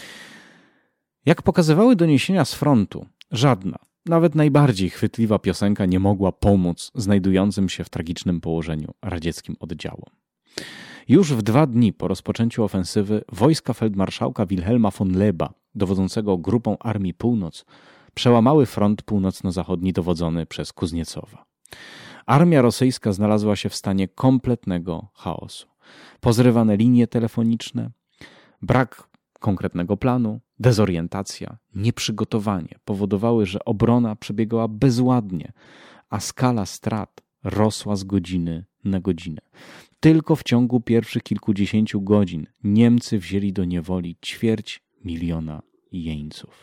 Jak pokazywały doniesienia z frontu, żadna, nawet najbardziej chwytliwa piosenka nie mogła pomóc znajdującym się w tragicznym położeniu radzieckim oddziałom. Już w dwa dni po rozpoczęciu ofensywy wojska feldmarszałka Wilhelma von Leba, dowodzącego Grupą Armii Północ, przełamały front północno-zachodni dowodzony przez Kuzniecowa. Armia rosyjska znalazła się w stanie kompletnego chaosu. Pozrywane linie telefoniczne, brak konkretnego planu, dezorientacja, nieprzygotowanie powodowały, że obrona przebiegała bezładnie, a skala strat rosła z godziny na godzinę. Tylko w ciągu pierwszych kilkudziesięciu godzin Niemcy wzięli do niewoli ćwierć miliona jeńców.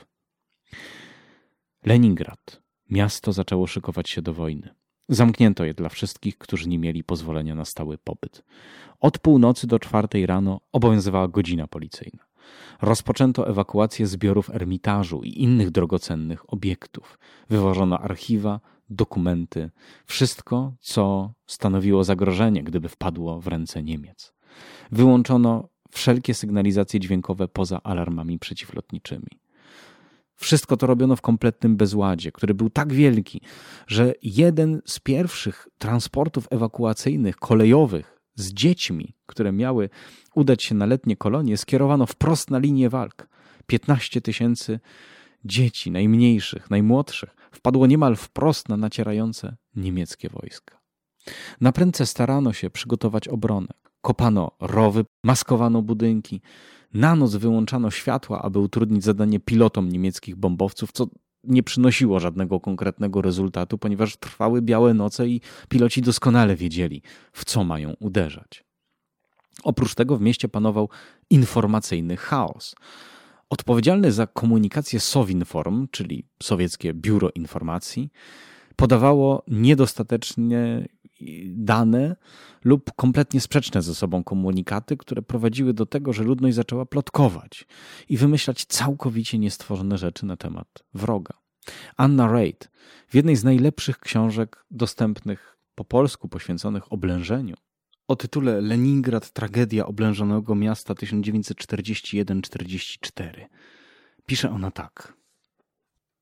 Leningrad. Miasto zaczęło szykować się do wojny. Zamknięto je dla wszystkich, którzy nie mieli pozwolenia na stały pobyt. Od północy do czwartej rano obowiązywała godzina policyjna. Rozpoczęto ewakuację zbiorów Ermitażu i innych drogocennych obiektów. Wywożono archiwa, dokumenty, wszystko, co stanowiło zagrożenie, gdyby wpadło w ręce Niemiec. Wyłączono wszelkie sygnalizacje dźwiękowe poza alarmami przeciwlotniczymi. Wszystko to robiono w kompletnym bezładzie, który był tak wielki, że jeden z pierwszych transportów ewakuacyjnych kolejowych z dziećmi, które miały udać się na letnie kolonie, skierowano wprost na linię walk. piętnaście tysięcy dzieci, najmniejszych, najmłodszych, wpadło niemal wprost na nacierające niemieckie wojska. Naprędce starano się przygotować obronę. Kopano rowy, maskowano budynki. Na noc wyłączano światła, aby utrudnić zadanie pilotom niemieckich bombowców, co nie przynosiło żadnego konkretnego rezultatu, ponieważ trwały białe noce i piloci doskonale wiedzieli, w co mają uderzać. Oprócz tego w mieście panował informacyjny chaos. Odpowiedzialny za komunikację Sovinform, czyli sowieckie biuro informacji, podawało niedostatecznie dane lub kompletnie sprzeczne ze sobą komunikaty, które prowadziły do tego, że ludność zaczęła plotkować i wymyślać całkowicie niestworzone rzeczy na temat wroga. Anna Reid w jednej z najlepszych książek dostępnych po polsku poświęconych oblężeniu o tytule Leningrad – tragedia oblężonego miasta tysiąc dziewięćset czterdzieści jeden czterdzieści cztery pisze ona tak.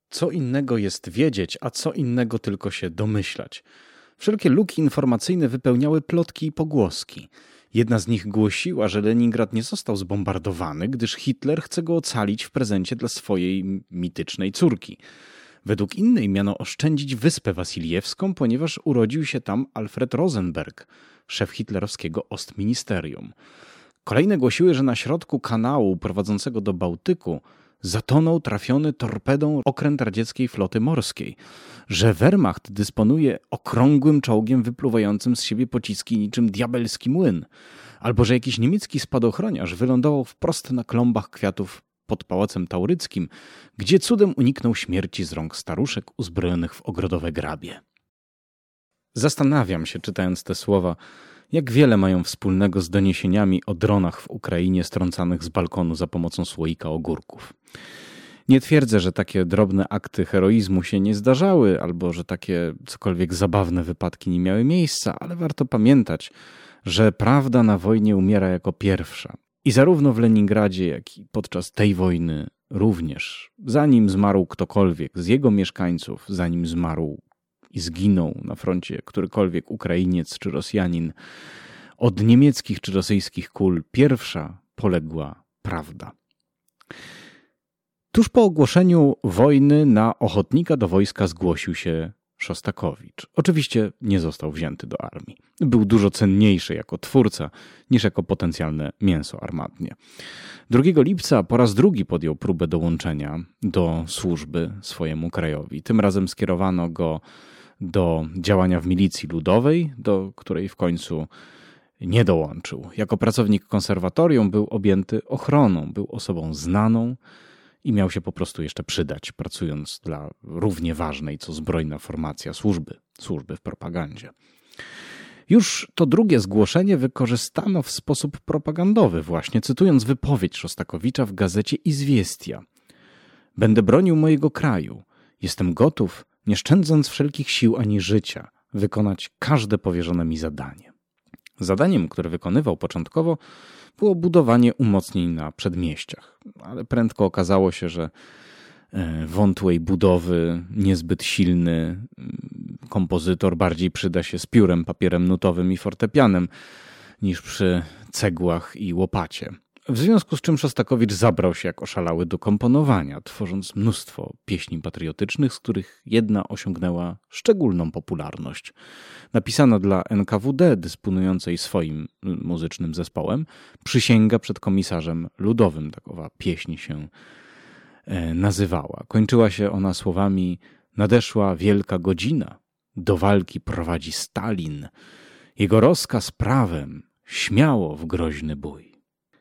Co innego jest wiedzieć, a co innego tylko się domyślać. Wszelkie luki informacyjne wypełniały plotki i pogłoski. Jedna z nich głosiła, że Leningrad nie został zbombardowany, gdyż Hitler chce go ocalić w prezencie dla swojej mitycznej córki. Według innej miano oszczędzić Wyspę Wasiljewską, ponieważ urodził się tam Alfred Rosenberg, szef hitlerowskiego Ostministerium. Kolejne głosiły, że na środku kanału prowadzącego do Bałtyku zatonął trafiony torpedą okręt radzieckiej floty morskiej, że Wehrmacht dysponuje okrągłym czołgiem wypluwającym z siebie pociski niczym diabelski młyn, albo że jakiś niemiecki spadochroniarz wylądował wprost na klombach kwiatów pod Pałacem Tauryckim, gdzie cudem uniknął śmierci z rąk staruszek uzbrojonych w ogrodowe grabie. Zastanawiam się, czytając te słowa, jak wiele mają wspólnego z doniesieniami o dronach w Ukrainie strącanych z balkonu za pomocą słoika ogórków. Nie twierdzę, że takie drobne akty heroizmu się nie zdarzały, albo że takie cokolwiek zabawne wypadki nie miały miejsca, ale warto pamiętać, że prawda na wojnie umiera jako pierwsza. I zarówno w Leningradzie, jak i podczas tej wojny również, zanim zmarł ktokolwiek z jego mieszkańców, zanim zmarł i zginął na froncie którykolwiek Ukrainiec czy Rosjanin, od niemieckich czy rosyjskich kul pierwsza poległa prawda. Tuż po ogłoszeniu wojny na ochotnika do wojska zgłosił się Szostakowicz. Oczywiście nie został wzięty do armii. Był dużo cenniejszy jako twórca niż jako potencjalne mięso armatnie. drugiego lipca po raz drugi podjął próbę dołączenia do służby swojemu krajowi. Tym razem skierowano go do działania w milicji ludowej, do której w końcu nie dołączył. Jako pracownik konserwatorium był objęty ochroną, był osobą znaną i miał się po prostu jeszcze przydać, pracując dla równie ważnej co zbrojna formacja służby, służby w propagandzie. Już to drugie zgłoszenie wykorzystano w sposób propagandowy, właśnie cytując wypowiedź Szostakowicza w gazecie Izwiestia. Będę bronił mojego kraju. Jestem gotów, nie szczędząc wszelkich sił ani życia, wykonać każde powierzone mi zadanie. Zadaniem, które wykonywał początkowo, było budowanie umocnień na przedmieściach, ale prędko okazało się, że wątłej budowy, niezbyt silny kompozytor bardziej przyda się z piórem, papierem nutowym i fortepianem niż przy cegłach i łopacie. W związku z czym Szostakowicz zabrał się jak oszalały do komponowania, tworząc mnóstwo pieśni patriotycznych, z których jedna osiągnęła szczególną popularność. Napisana dla N K W D, dysponującej swoim muzycznym zespołem, Przysięga przed komisarzem ludowym, takowa pieśń się nazywała. Kończyła się ona słowami: nadeszła wielka godzina, do walki prowadzi Stalin, jego rozkaz prawem, śmiało w groźny bój.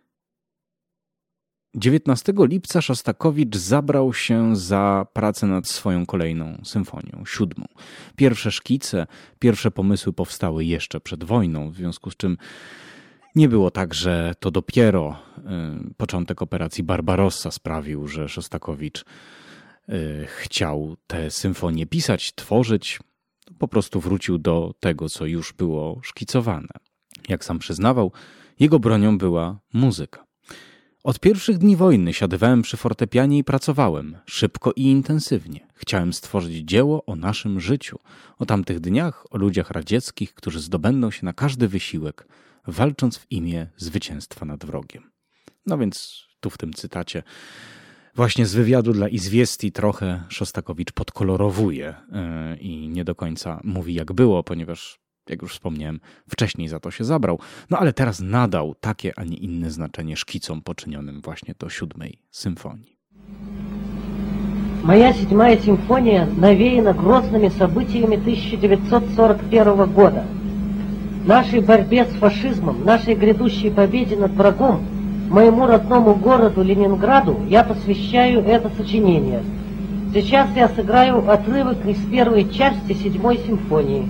dziewiętnastego lipca Szostakowicz zabrał się za pracę nad swoją kolejną symfonią, siódmą. Pierwsze szkice, pierwsze pomysły powstały jeszcze przed wojną, w związku z czym nie było tak, że to dopiero y, początek operacji Barbarossa sprawił, że Szostakowicz y, chciał tę symfonię pisać, tworzyć. Po prostu wrócił do tego, co już było szkicowane. Jak sam przyznawał, jego bronią była muzyka. Od pierwszych dni wojny siadywałem przy fortepianie i pracowałem, szybko i intensywnie. Chciałem stworzyć dzieło o naszym życiu, o tamtych dniach, o ludziach radzieckich, którzy zdobędą się na każdy wysiłek, walcząc w imię zwycięstwa nad wrogiem. No więc tu w tym cytacie właśnie z wywiadu dla Izwiestii trochę Szostakowicz podkolorowuje yy, i nie do końca mówi jak było, ponieważ, jak już wspomniałem, wcześniej za to się zabrał. No ale teraz nadał takie, a nie inne znaczenie szkicom poczynionym właśnie do siódmej symfonii. Моя седьмая симфония навеяна грозными событиями тысяча девятьсот сорок первого года. Нашей борьбе с фашизмом, нашей грядущей победе над врагом, моему родному городу Ленинграду я посвящаю это сочинение. Сейчас я сыграю отрывок из первой части седьмой симфонии.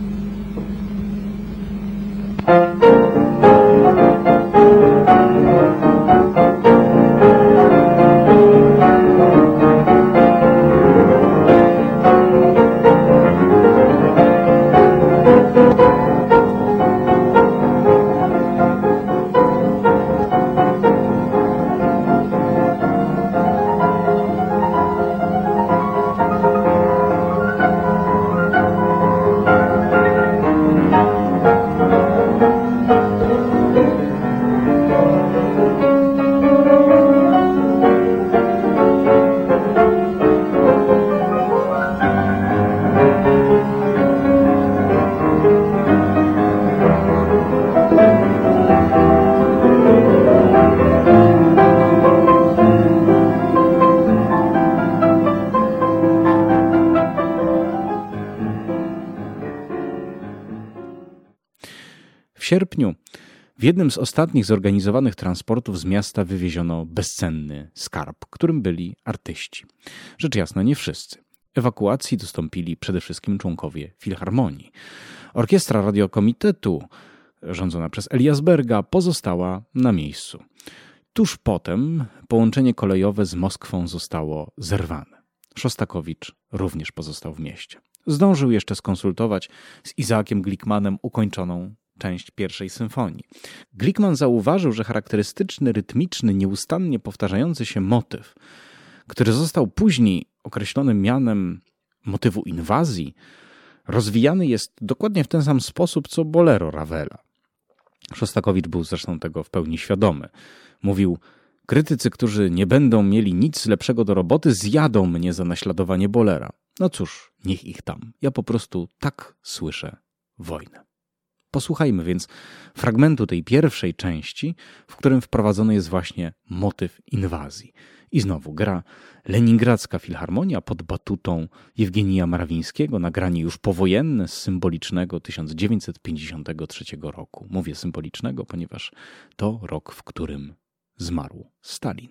W sierpniu w jednym z ostatnich zorganizowanych transportów z miasta wywieziono bezcenny skarb, którym byli artyści. Rzecz jasna, nie wszyscy. Ewakuacji dostąpili przede wszystkim członkowie Filharmonii. Orkiestra Radiokomitetu, rządzona przez Eliasberga, pozostała na miejscu. Tuż potem połączenie kolejowe z Moskwą zostało zerwane. Szostakowicz również pozostał w mieście. Zdążył jeszcze skonsultować z Izaakiem Glickmanem ukończoną część pierwszej symfonii. Glickman zauważył, że charakterystyczny, rytmiczny, nieustannie powtarzający się motyw, który został później określony mianem motywu inwazji, rozwijany jest dokładnie w ten sam sposób, co bolero Ravela. Szostakowicz był zresztą tego w pełni świadomy. Mówił: krytycy, którzy nie będą mieli nic lepszego do roboty, zjadą mnie za naśladowanie bolera. No cóż, niech ich tam. Ja po prostu tak słyszę wojnę. Posłuchajmy więc fragmentu tej pierwszej części, w którym wprowadzony jest właśnie motyw inwazji. I znowu gra Leningradzka Filharmonia pod batutą Jewgenija Mrawińskiego, nagranie już powojenne z symbolicznego tysiąc dziewięćset pięćdziesiątego trzeciego roku. Mówię symbolicznego, ponieważ to rok, w którym zmarł Stalin.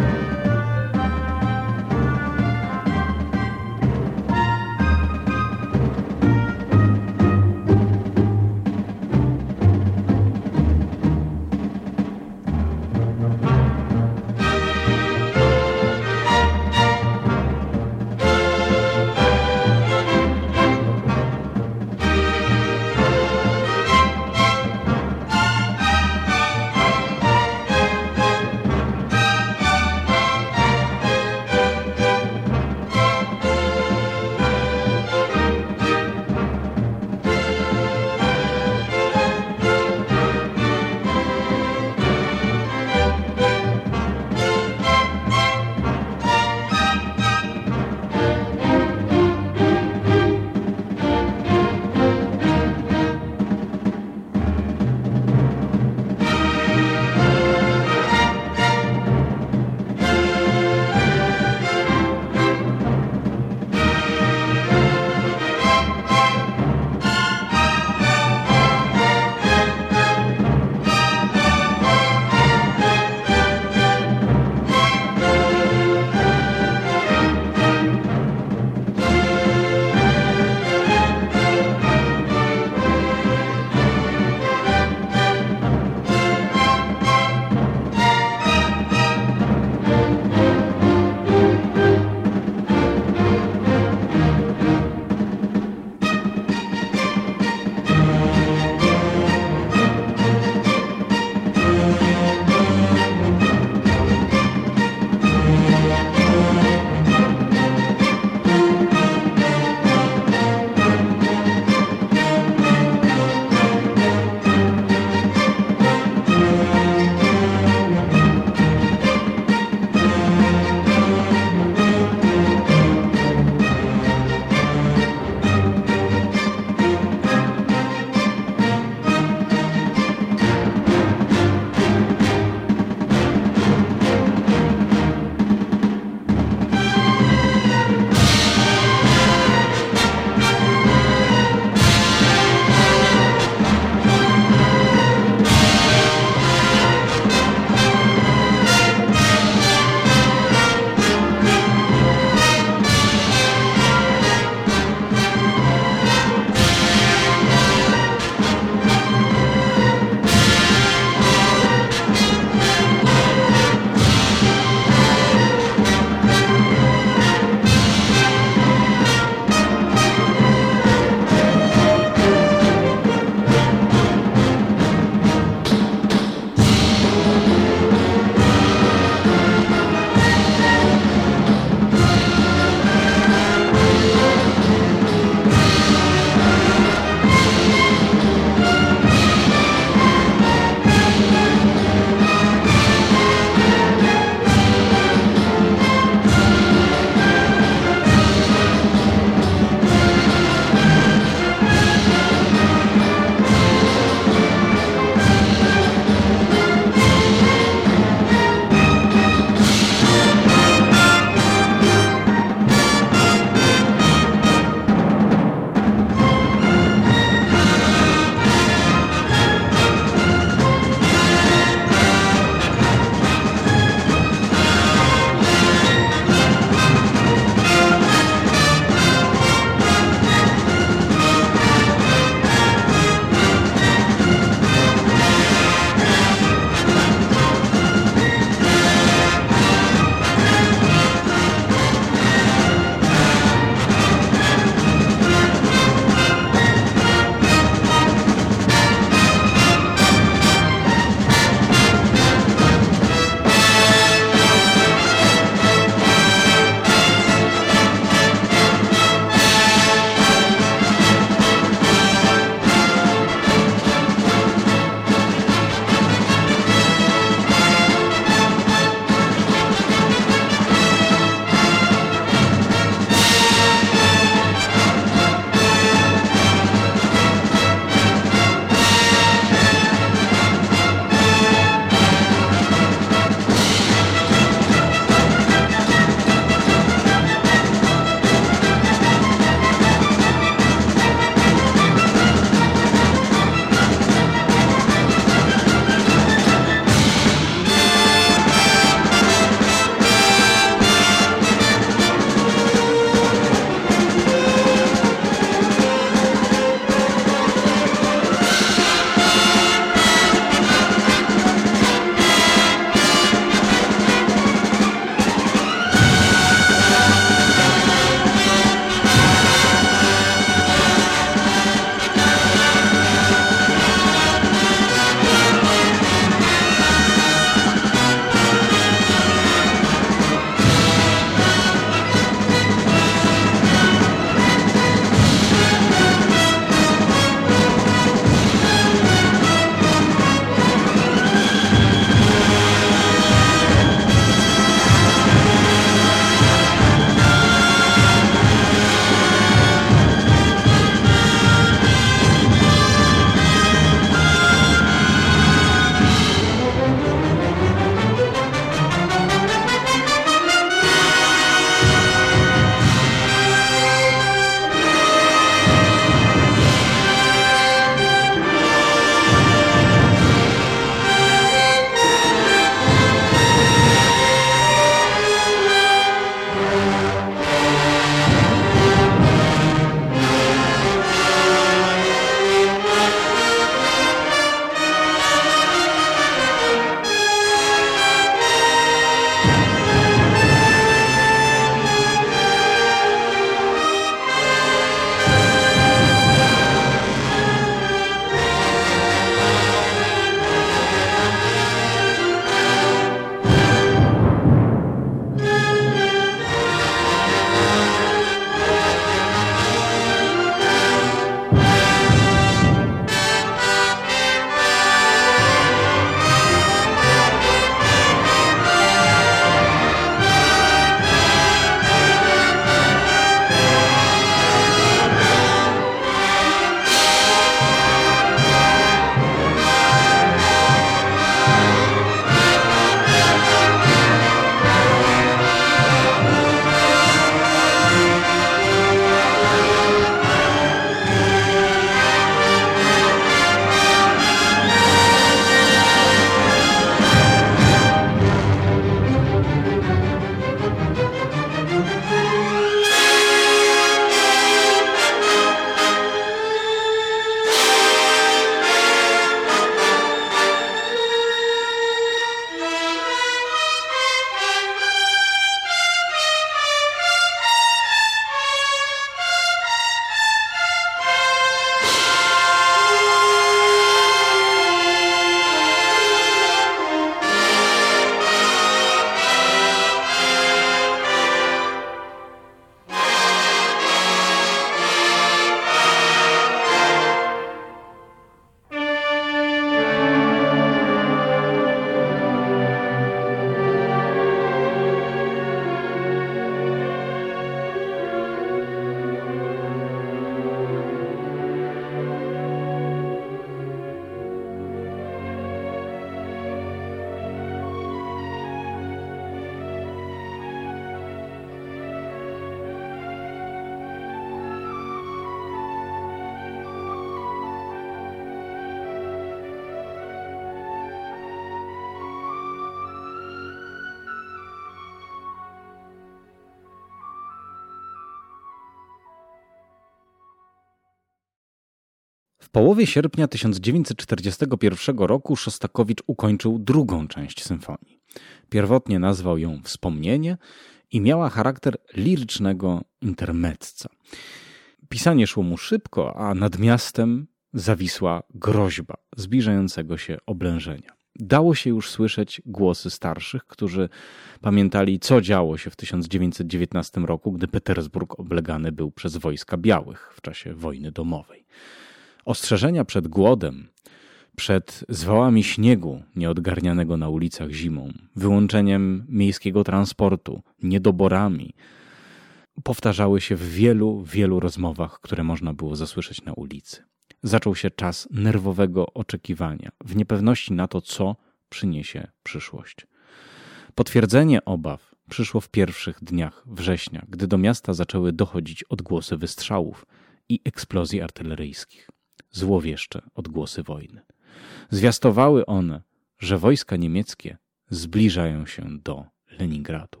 W połowie sierpnia tysiąc dziewięćset czterdziestego pierwszego roku Szostakowicz ukończył drugą część symfonii. Pierwotnie nazwał ją Wspomnienie i miała charakter lirycznego intermezza. Pisanie szło mu szybko, a nad miastem zawisła groźba zbliżającego się oblężenia. Dało się już słyszeć głosy starszych, którzy pamiętali, co działo się w tysiąc dziewięćset dziewiętnastym roku, gdy Petersburg oblegany był przez wojska białych w czasie wojny domowej. Ostrzeżenia przed głodem, przed zwałami śniegu nieodgarnianego na ulicach zimą, wyłączeniem miejskiego transportu, niedoborami, powtarzały się w wielu, wielu rozmowach, które można było zasłyszeć na ulicy. Zaczął się czas nerwowego oczekiwania, w niepewności na to, co przyniesie przyszłość. Potwierdzenie obaw przyszło w pierwszych dniach września, gdy do miasta zaczęły dochodzić odgłosy wystrzałów i eksplozji artyleryjskich. Złowieszcze odgłosy wojny. Zwiastowały one, że wojska niemieckie zbliżają się do Leningradu.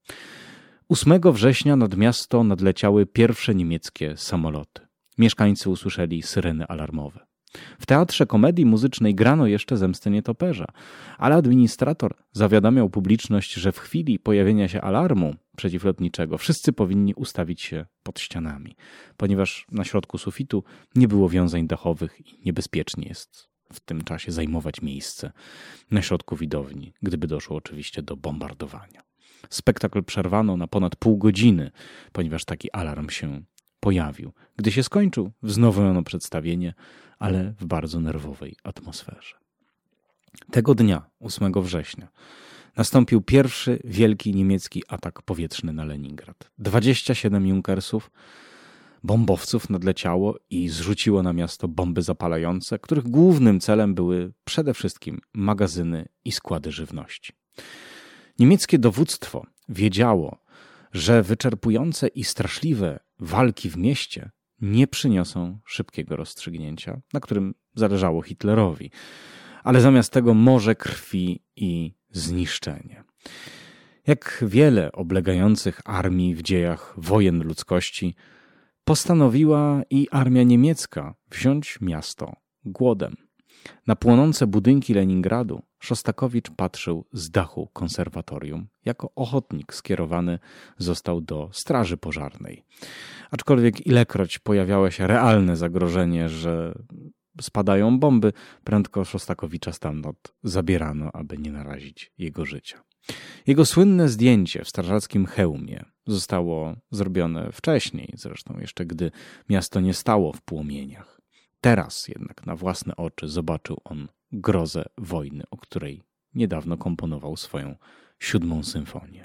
ósmego września nad miasto nadleciały pierwsze niemieckie samoloty. Mieszkańcy usłyszeli syreny alarmowe. W Teatrze Komedii Muzycznej grano jeszcze Zemstę Nietoperza, ale administrator zawiadamiał publiczność, że w chwili pojawienia się alarmu przeciwlotniczego wszyscy powinni ustawić się pod ścianami, ponieważ na środku sufitu nie było wiązań dachowych i niebezpiecznie jest w tym czasie zajmować miejsce na środku widowni, gdyby doszło oczywiście do bombardowania. Spektakl przerwano na ponad pół godziny, ponieważ taki alarm się pojawił. Gdy się skończył, wznowiono przedstawienie, ale w bardzo nerwowej atmosferze. Tego dnia, ósmego września, nastąpił pierwszy wielki niemiecki atak powietrzny na Leningrad. dwadzieścia siedem Junkersów, bombowców nadleciało i zrzuciło na miasto bomby zapalające, których głównym celem były przede wszystkim magazyny i składy żywności. Niemieckie dowództwo wiedziało, że wyczerpujące i straszliwe walki w mieście nie przyniosą szybkiego rozstrzygnięcia, na którym zależało Hitlerowi, ale zamiast tego morze krwi i zniszczenie. Jak wiele oblegających armii w dziejach wojen ludzkości, postanowiła i armia niemiecka wziąć miasto głodem. Na płonące budynki Leningradu Szostakowicz patrzył z dachu konserwatorium. Jako ochotnik skierowany został do straży pożarnej. Aczkolwiek ilekroć pojawiało się realne zagrożenie, że spadają bomby, prędko Szostakowicza stamtąd zabierano, aby nie narazić jego życia. Jego słynne zdjęcie w strażackim hełmie zostało zrobione wcześniej, zresztą jeszcze gdy miasto nie stało w płomieniach. Teraz jednak na własne oczy zobaczył on grozę wojny, o której niedawno komponował swoją siódmą symfonię.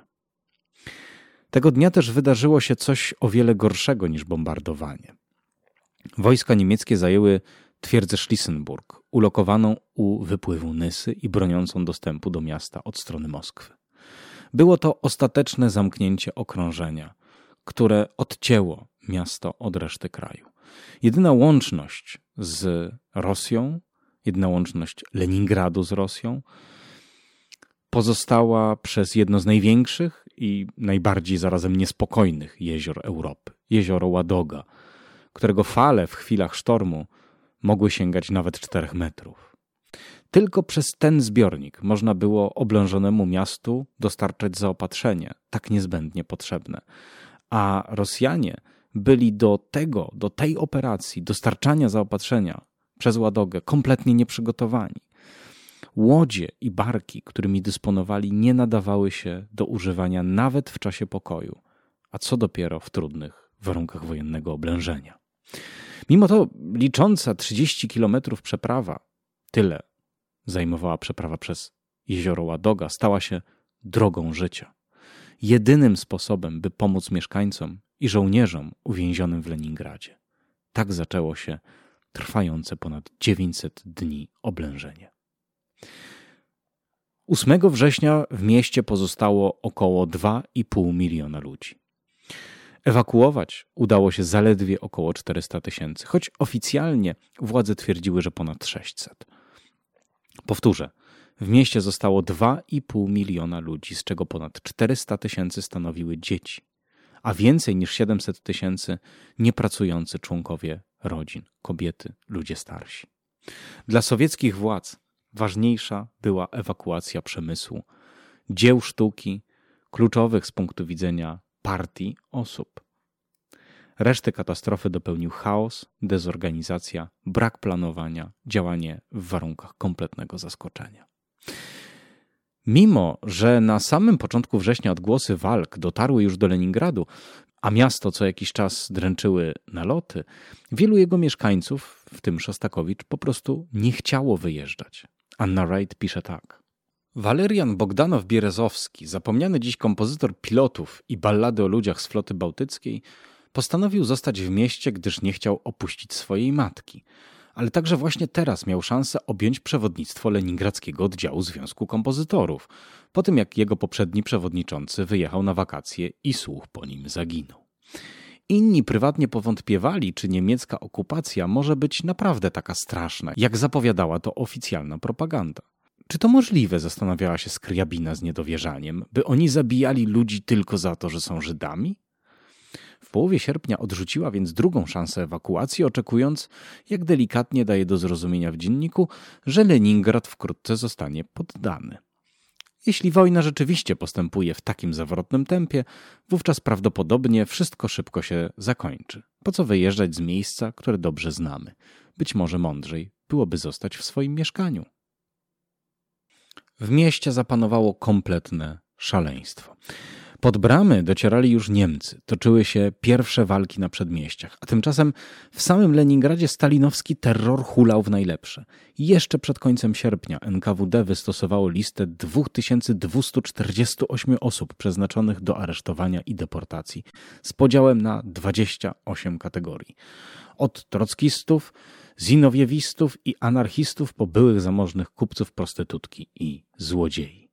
Tego dnia też wydarzyło się coś o wiele gorszego niż bombardowanie. Wojska niemieckie zajęły twierdzę Schlissenburg, ulokowaną u wypływu Nysy i broniącą dostępu do miasta od strony Moskwy. Było to ostateczne zamknięcie okrążenia, które odcięło miasto od reszty kraju. Jedyna łączność z Rosją, jedyna łączność Leningradu z Rosją pozostała przez jedno z największych i najbardziej zarazem niespokojnych jezior Europy, jezioro Ładoga, którego fale w chwilach sztormu mogły sięgać nawet czterech metrów. Tylko przez ten zbiornik można było oblężonemu miastu dostarczać zaopatrzenie, tak niezbędnie potrzebne. A Rosjanie byli do tego, do tej operacji dostarczania zaopatrzenia przez Ładogę kompletnie nieprzygotowani. Łodzie i barki, którymi dysponowali, nie nadawały się do używania nawet w czasie pokoju, a co dopiero w trudnych warunkach wojennego oblężenia. Mimo to licząca trzydzieści kilometrów przeprawa, tyle zajmowała przeprawa przez jezioro Ładoga, stała się drogą życia. Jedynym sposobem, by pomóc mieszkańcom i żołnierzom uwięzionym w Leningradzie. Tak zaczęło się trwające ponad dziewięćset dni oblężenie. ósmego września w mieście pozostało około dwa i pół miliona ludzi. Ewakuować udało się zaledwie około czterysta tysięcy, choć oficjalnie władze twierdziły, że ponad sześćset. Powtórzę, w mieście zostało dwa i pół miliona ludzi, z czego ponad czterysta tysięcy stanowiły dzieci, a więcej niż siedemset tysięcy niepracujący członkowie rodzin, kobiety, ludzie starsi. Dla sowieckich władz ważniejsza była ewakuacja przemysłu, dzieł sztuki, kluczowych z punktu widzenia partii osób. Resztę katastrofy dopełnił chaos, dezorganizacja, brak planowania, działanie w warunkach kompletnego zaskoczenia. Mimo że na samym początku września odgłosy walk dotarły już do Leningradu, a miasto co jakiś czas dręczyły naloty, wielu jego mieszkańców, w tym Szostakowicz, po prostu nie chciało wyjeżdżać. Anna Wright pisze tak. Walerian Bogdanow-Bierezowski, zapomniany dziś kompozytor pilotów i ballady o ludziach z floty bałtyckiej, postanowił zostać w mieście, gdyż nie chciał opuścić swojej matki. Ale także właśnie teraz miał szansę objąć przewodnictwo leningradzkiego oddziału Związku Kompozytorów, po tym jak jego poprzedni przewodniczący wyjechał na wakacje i słuch po nim zaginął. Inni prywatnie powątpiewali, czy niemiecka okupacja może być naprawdę taka straszna, jak zapowiadała to oficjalna propaganda. Czy to możliwe, zastanawiała się Skryabina z niedowierzaniem, by oni zabijali ludzi tylko za to, że są Żydami? W połowie sierpnia odrzuciła więc drugą szansę ewakuacji, oczekując, jak delikatnie daje do zrozumienia w dzienniku, że Leningrad wkrótce zostanie poddany. Jeśli wojna rzeczywiście postępuje w takim zawrotnym tempie, wówczas prawdopodobnie wszystko szybko się zakończy. Po co wyjeżdżać z miejsca, które dobrze znamy? Być może mądrzej byłoby zostać w swoim mieszkaniu. W mieście zapanowało kompletne szaleństwo. Pod bramy docierali już Niemcy, toczyły się pierwsze walki na przedmieściach, a tymczasem w samym Leningradzie stalinowski terror hulał w najlepsze. Jeszcze przed końcem sierpnia N K W D wystosowało listę dwa tysiące dwieście czterdzieści osiem osób przeznaczonych do aresztowania i deportacji z podziałem na dwadzieścia osiem kategorii. Od trockistów, zinowiewistów i anarchistów po byłych zamożnych kupców prostytutki i złodziei.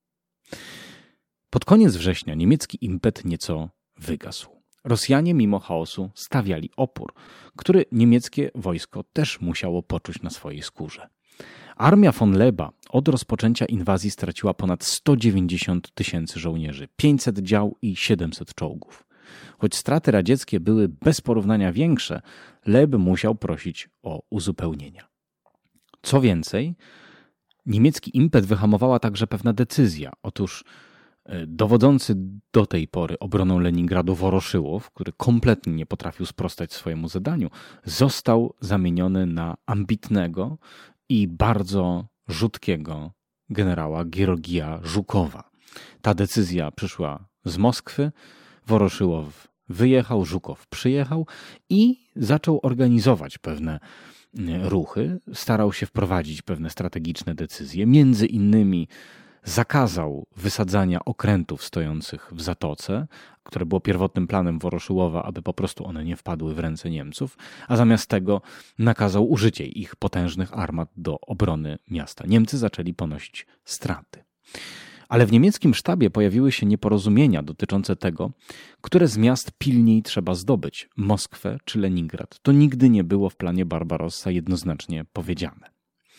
Pod koniec września niemiecki impet nieco wygasł. Rosjanie mimo chaosu stawiali opór, który niemieckie wojsko też musiało poczuć na swojej skórze. Armia von Leba od rozpoczęcia inwazji straciła ponad sto dziewięćdziesiąt tysięcy żołnierzy, pięćset dział i siedemset czołgów. Choć straty radzieckie były bez porównania większe, Leb musiał prosić o uzupełnienia. Co więcej, niemiecki impet wyhamowała także pewna decyzja. Otóż dowodzący do tej pory obroną Leningradu Woroszyłow, który kompletnie nie potrafił sprostać swojemu zadaniu, został zamieniony na ambitnego i bardzo rzutkiego generała Georgija Żukowa. Ta decyzja przyszła z Moskwy, Woroszyłow wyjechał, Żukow przyjechał i zaczął organizować pewne ruchy, starał się wprowadzić pewne strategiczne decyzje, między innymi zakazał wysadzania okrętów stojących w zatoce, które było pierwotnym planem Woroszyłowa, aby po prostu one nie wpadły w ręce Niemców, a zamiast tego nakazał użycie ich potężnych armat do obrony miasta. Niemcy zaczęli ponosić straty. Ale w niemieckim sztabie pojawiły się nieporozumienia dotyczące tego, które z miast pilniej trzeba zdobyć, Moskwę czy Leningrad. To nigdy nie było w planie Barbarossa jednoznacznie powiedziane.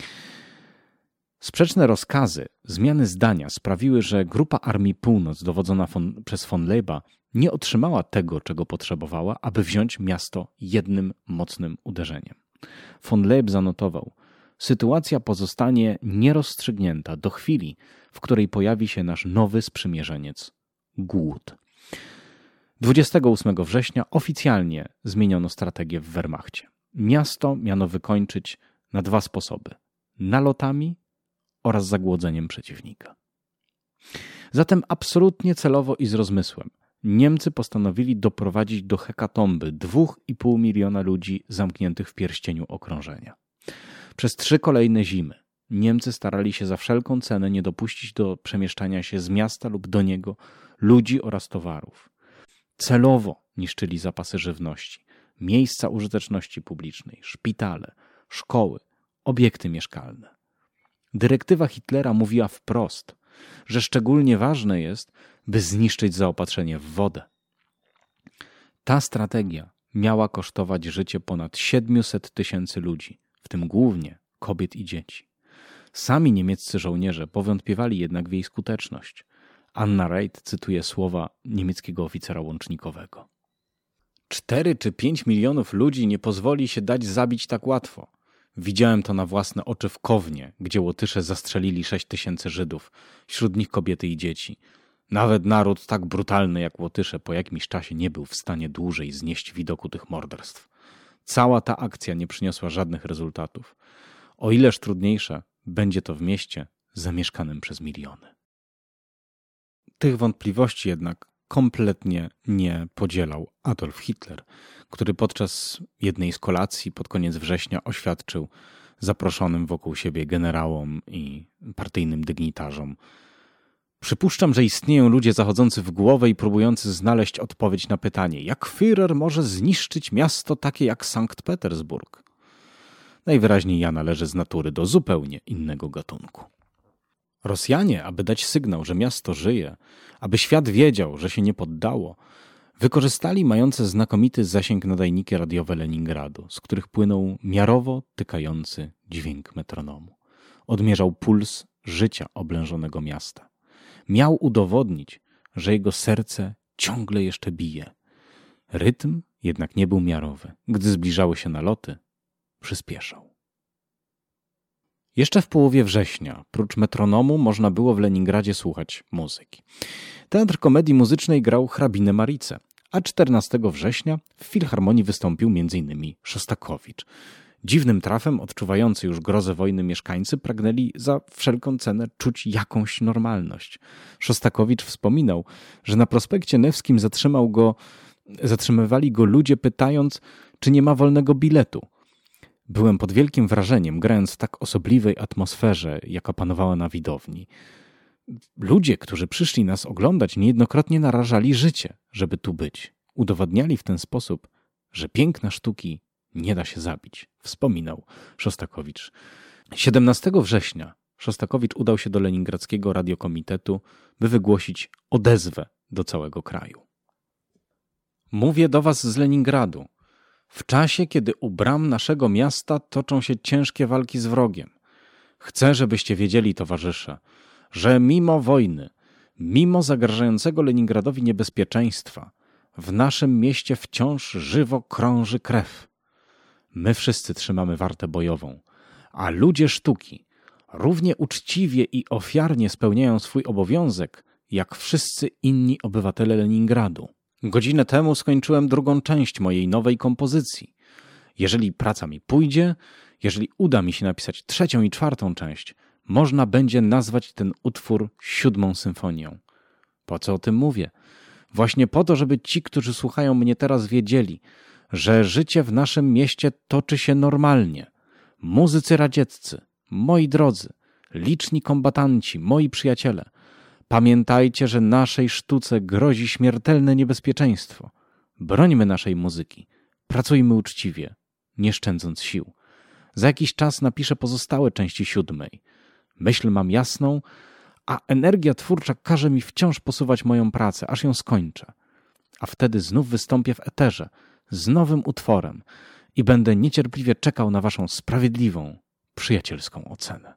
Sprzeczne rozkazy, zmiany zdania sprawiły, że Grupa Armii Północ dowodzona von, przez von Leba nie otrzymała tego, czego potrzebowała, aby wziąć miasto jednym mocnym uderzeniem. Von Leb zanotował: sytuacja pozostanie nierozstrzygnięta do chwili, w której pojawi się nasz nowy sprzymierzeniec – głód. dwudziestego ósmego września oficjalnie zmieniono strategię w Wehrmachcie. Miasto miano wykończyć na dwa sposoby – nalotami oraz zagłodzeniem przeciwnika. Zatem absolutnie celowo i z rozmysłem Niemcy postanowili doprowadzić do hekatomby dwóch i pół miliona ludzi zamkniętych w pierścieniu okrążenia. Przez trzy kolejne zimy Niemcy starali się za wszelką cenę nie dopuścić do przemieszczania się z miasta lub do niego ludzi oraz towarów. Celowo niszczyli zapasy żywności, miejsca użyteczności publicznej, szpitale, szkoły, obiekty mieszkalne. Dyrektywa Hitlera mówiła wprost, że szczególnie ważne jest, by zniszczyć zaopatrzenie w wodę. Ta strategia miała kosztować życie ponad siedmiuset tysięcy ludzi, w tym głównie kobiet i dzieci. Sami niemieccy żołnierze powątpiewali jednak w jej skuteczność. Anna Wright cytuje słowa niemieckiego oficera łącznikowego. Cztery czy pięć milionów ludzi nie pozwoli się dać zabić tak łatwo. Widziałem to na własne oczy w Kownie, gdzie Łotysze zastrzelili sześć tysięcy Żydów, wśród nich kobiety i dzieci. Nawet naród tak brutalny jak Łotysze po jakimś czasie nie był w stanie dłużej znieść widoku tych morderstw. Cała ta akcja nie przyniosła żadnych rezultatów. O ileż trudniejsze będzie to w mieście zamieszkanym przez miliony. Tych wątpliwości jednak kompletnie nie podzielał Adolf Hitler, który podczas jednej z kolacji pod koniec września oświadczył zaproszonym wokół siebie generałom i partyjnym dygnitarzom: przypuszczam, że istnieją ludzie zachodzący w głowę i próbujący znaleźć odpowiedź na pytanie, jak Führer może zniszczyć miasto takie jak Sankt Petersburg. Najwyraźniej ja należę z natury do zupełnie innego gatunku. Rosjanie, aby dać sygnał, że miasto żyje, aby świat wiedział, że się nie poddało, wykorzystali mające znakomity zasięg nadajniki radiowe Leningradu, z których płynął miarowo tykający dźwięk metronomu. Odmierzał puls życia oblężonego miasta. Miał udowodnić, że jego serce ciągle jeszcze bije. Rytm jednak nie był miarowy. Gdy zbliżały się naloty, przyspieszał. Jeszcze w połowie września, prócz metronomu, można było w Leningradzie słuchać muzyki. Teatr Komedii Muzycznej grał Hrabinę Maricę, a czternastego września w Filharmonii wystąpił między innymi Szostakowicz. Dziwnym trafem odczuwający już grozę wojny mieszkańcy pragnęli za wszelką cenę czuć jakąś normalność. Szostakowicz wspominał, że na prospekcie Newskim zatrzymał go, zatrzymywali go ludzie, pytając, czy nie ma wolnego biletu. Byłem pod wielkim wrażeniem, grając w tak osobliwej atmosferze, jaka panowała na widowni. Ludzie, którzy przyszli nas oglądać, niejednokrotnie narażali życie, żeby tu być. Udowadniali w ten sposób, że piękna sztuki nie da się zabić, wspominał Szostakowicz. siedemnastego września Szostakowicz udał się do leningradzkiego radiokomitetu, by wygłosić odezwę do całego kraju. Mówię do was z Leningradu. W czasie, kiedy u bram naszego miasta toczą się ciężkie walki z wrogiem. Chcę, żebyście wiedzieli, towarzysze, że mimo wojny, mimo zagrażającego Leningradowi niebezpieczeństwa, w naszym mieście wciąż żywo krąży krew. My wszyscy trzymamy wartę bojową, a ludzie sztuki równie uczciwie i ofiarnie spełniają swój obowiązek, jak wszyscy inni obywatele Leningradu. Godzinę temu skończyłem drugą część mojej nowej kompozycji. Jeżeli praca mi pójdzie, jeżeli uda mi się napisać trzecią i czwartą część, można będzie nazwać ten utwór siódmą symfonią. Po co o tym mówię? Właśnie po to, żeby ci, którzy słuchają mnie teraz, wiedzieli, że życie w naszym mieście toczy się normalnie. Muzycy radzieccy, moi drodzy, liczni kombatanci, moi przyjaciele, pamiętajcie, że naszej sztuce grozi śmiertelne niebezpieczeństwo. Brońmy naszej muzyki. Pracujmy uczciwie, nie szczędząc sił. Za jakiś czas napiszę pozostałe części siódmej. Myśl mam jasną, a energia twórcza każe mi wciąż posuwać moją pracę, aż ją skończę. A wtedy znów wystąpię w eterze z nowym utworem i będę niecierpliwie czekał na waszą sprawiedliwą, przyjacielską ocenę.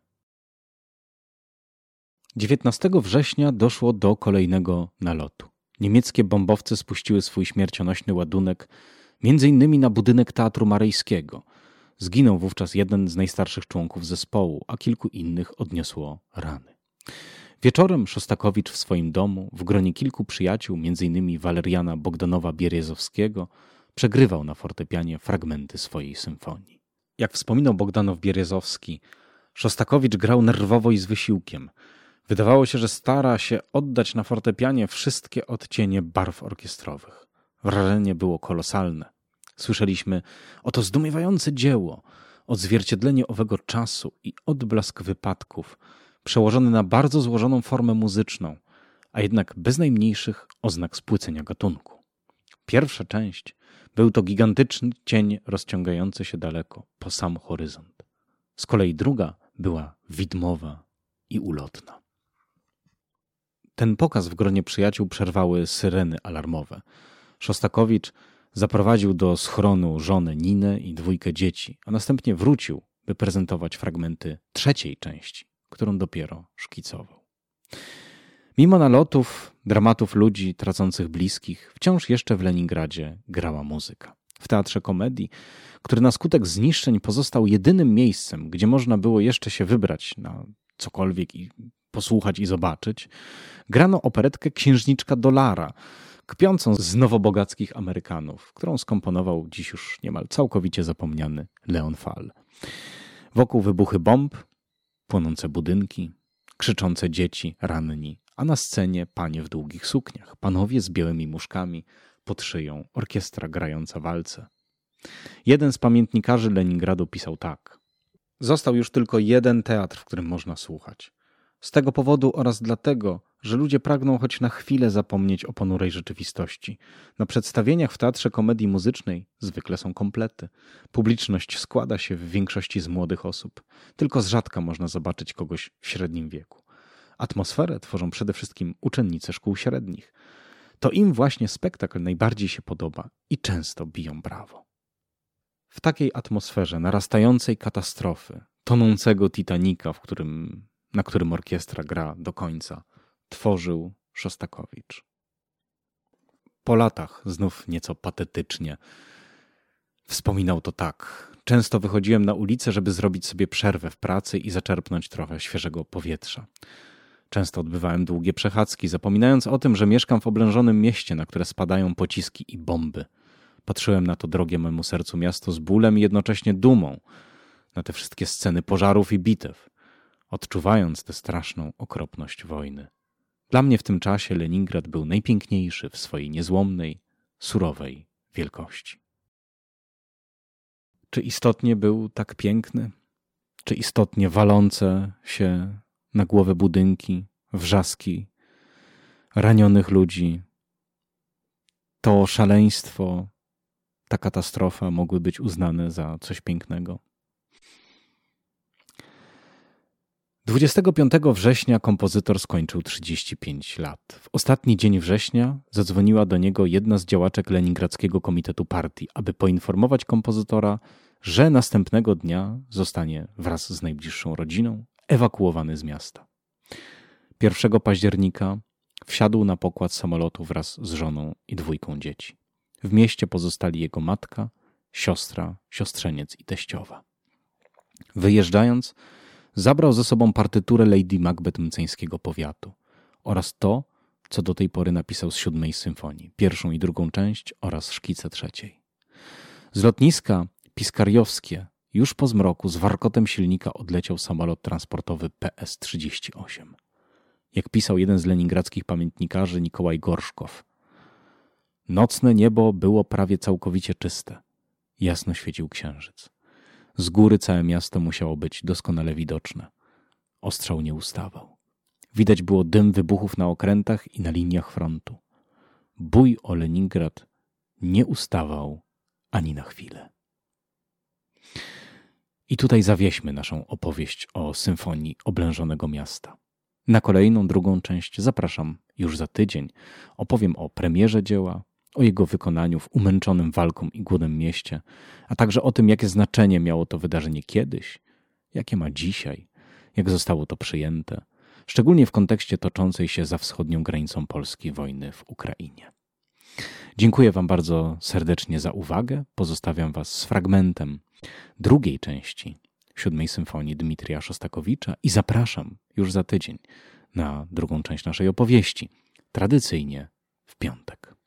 dziewiętnastego września doszło do kolejnego nalotu. Niemieckie bombowce spuściły swój śmiercionośny ładunek między innymi na budynek Teatru Maryjskiego. Zginął wówczas jeden z najstarszych członków zespołu, a kilku innych odniosło rany. Wieczorem Szostakowicz w swoim domu, w gronie kilku przyjaciół, między innymi Waleriana Bogdanowa-Bieryzowskiego, przegrywał na fortepianie fragmenty swojej symfonii. Jak wspominał Bogdanow-Bieryzowski, Szostakowicz grał nerwowo i z wysiłkiem. Wydawało się, że stara się oddać na fortepianie wszystkie odcienie barw orkiestrowych. Wrażenie było kolosalne. Słyszeliśmy oto zdumiewające dzieło, odzwierciedlenie owego czasu i odblask wypadków, przełożony na bardzo złożoną formę muzyczną, a jednak bez najmniejszych oznak spłycenia gatunku. Pierwsza część był to gigantyczny cień rozciągający się daleko, po sam horyzont. Z kolei druga była widmowa i ulotna. Ten pokaz w gronie przyjaciół przerwały syreny alarmowe. Szostakowicz zaprowadził do schronu żonę Ninę i dwójkę dzieci, a następnie wrócił, by prezentować fragmenty trzeciej części, którą dopiero szkicował. Mimo nalotów, dramatów ludzi tracących bliskich, wciąż jeszcze w Leningradzie grała muzyka. W Teatrze Komedii, który na skutek zniszczeń pozostał jedynym miejscem, gdzie można było jeszcze się wybrać na cokolwiek i posłuchać i zobaczyć, grano operetkę Księżniczka Dolara, kpiącą z nowobogackich Amerykanów, którą skomponował dziś już niemal całkowicie zapomniany Leon Fall. Wokół wybuchy bomb, płonące budynki, krzyczące dzieci, ranni, a na scenie panie w długich sukniach, panowie z białymi muszkami, pod szyją orkiestra grająca walce. Jeden z pamiętnikarzy Leningradu pisał tak. Został już tylko jeden teatr, w którym można słuchać. Z tego powodu oraz dlatego, że ludzie pragną choć na chwilę zapomnieć o ponurej rzeczywistości. Na przedstawieniach w Teatrze Komedii Muzycznej zwykle są komplety. Publiczność składa się w większości z młodych osób. Tylko z rzadka można zobaczyć kogoś w średnim wieku. Atmosferę tworzą przede wszystkim uczennice szkół średnich. To im właśnie spektakl najbardziej się podoba i często biją brawo. W takiej atmosferze narastającej katastrofy, tonącego Titanika, w którym, na którym orkiestra gra do końca, tworzył Szostakowicz. Po latach, znów nieco patetycznie, wspominał to tak. Często wychodziłem na ulicę, żeby zrobić sobie przerwę w pracy i zaczerpnąć trochę świeżego powietrza. Często odbywałem długie przechadzki, zapominając o tym, że mieszkam w oblężonym mieście, na które spadają pociski i bomby. Patrzyłem na to drogie memu sercu miasto z bólem i jednocześnie dumą, na te wszystkie sceny pożarów i bitew, odczuwając tę straszną okropność wojny. Dla mnie w tym czasie Leningrad był najpiękniejszy w swojej niezłomnej, surowej wielkości. Czy istotnie był tak piękny? Czy istotnie walące się na głowę budynki, wrzaski ranionych ludzi, to szaleństwo, ta katastrofa mogły być uznane za coś pięknego? dwudziestego piątego września kompozytor skończył trzydzieści pięć lat. W ostatni dzień września zadzwoniła do niego jedna z działaczek Leningradzkiego Komitetu Partii, aby poinformować kompozytora, że następnego dnia zostanie wraz z najbliższą rodziną ewakuowany z miasta. pierwszego października wsiadł na pokład samolotu wraz z żoną i dwójką dzieci. W mieście pozostali jego matka, siostra, siostrzeniec i teściowa. Wyjeżdżając, zabrał ze sobą partyturę Lady Macbeth mceńskiego powiatu oraz to, co do tej pory napisał z siódmej symfonii, pierwszą i drugą część oraz szkice trzeciej. Z lotniska Piskariowskie już po zmroku z warkotem silnika odleciał samolot transportowy P S trzydzieści osiem. Jak pisał jeden z leningradzkich pamiętnikarzy Nikołaj Gorszkow, nocne niebo było prawie całkowicie czyste. Jasno świecił księżyc. Z góry całe miasto musiało być doskonale widoczne. Ostrzał nie ustawał. Widać było dym wybuchów na okrętach i na liniach frontu. Bój o Leningrad nie ustawał ani na chwilę. I tutaj zawieśmy naszą opowieść o symfonii oblężonego miasta. Na kolejną, drugą część zapraszam już za tydzień. Opowiem o premierze dzieła, o jego wykonaniu w umęczonym walką i głodem mieście, a także o tym, jakie znaczenie miało to wydarzenie kiedyś, jakie ma dzisiaj, jak zostało to przyjęte, szczególnie w kontekście toczącej się za wschodnią granicą Polski wojny w Ukrainie. Dziękuję Wam bardzo serdecznie za uwagę. Pozostawiam Was z fragmentem drugiej części siódmej symfonii Dmitrija Szostakowicza i zapraszam już za tydzień na drugą część naszej opowieści, tradycyjnie w piątek.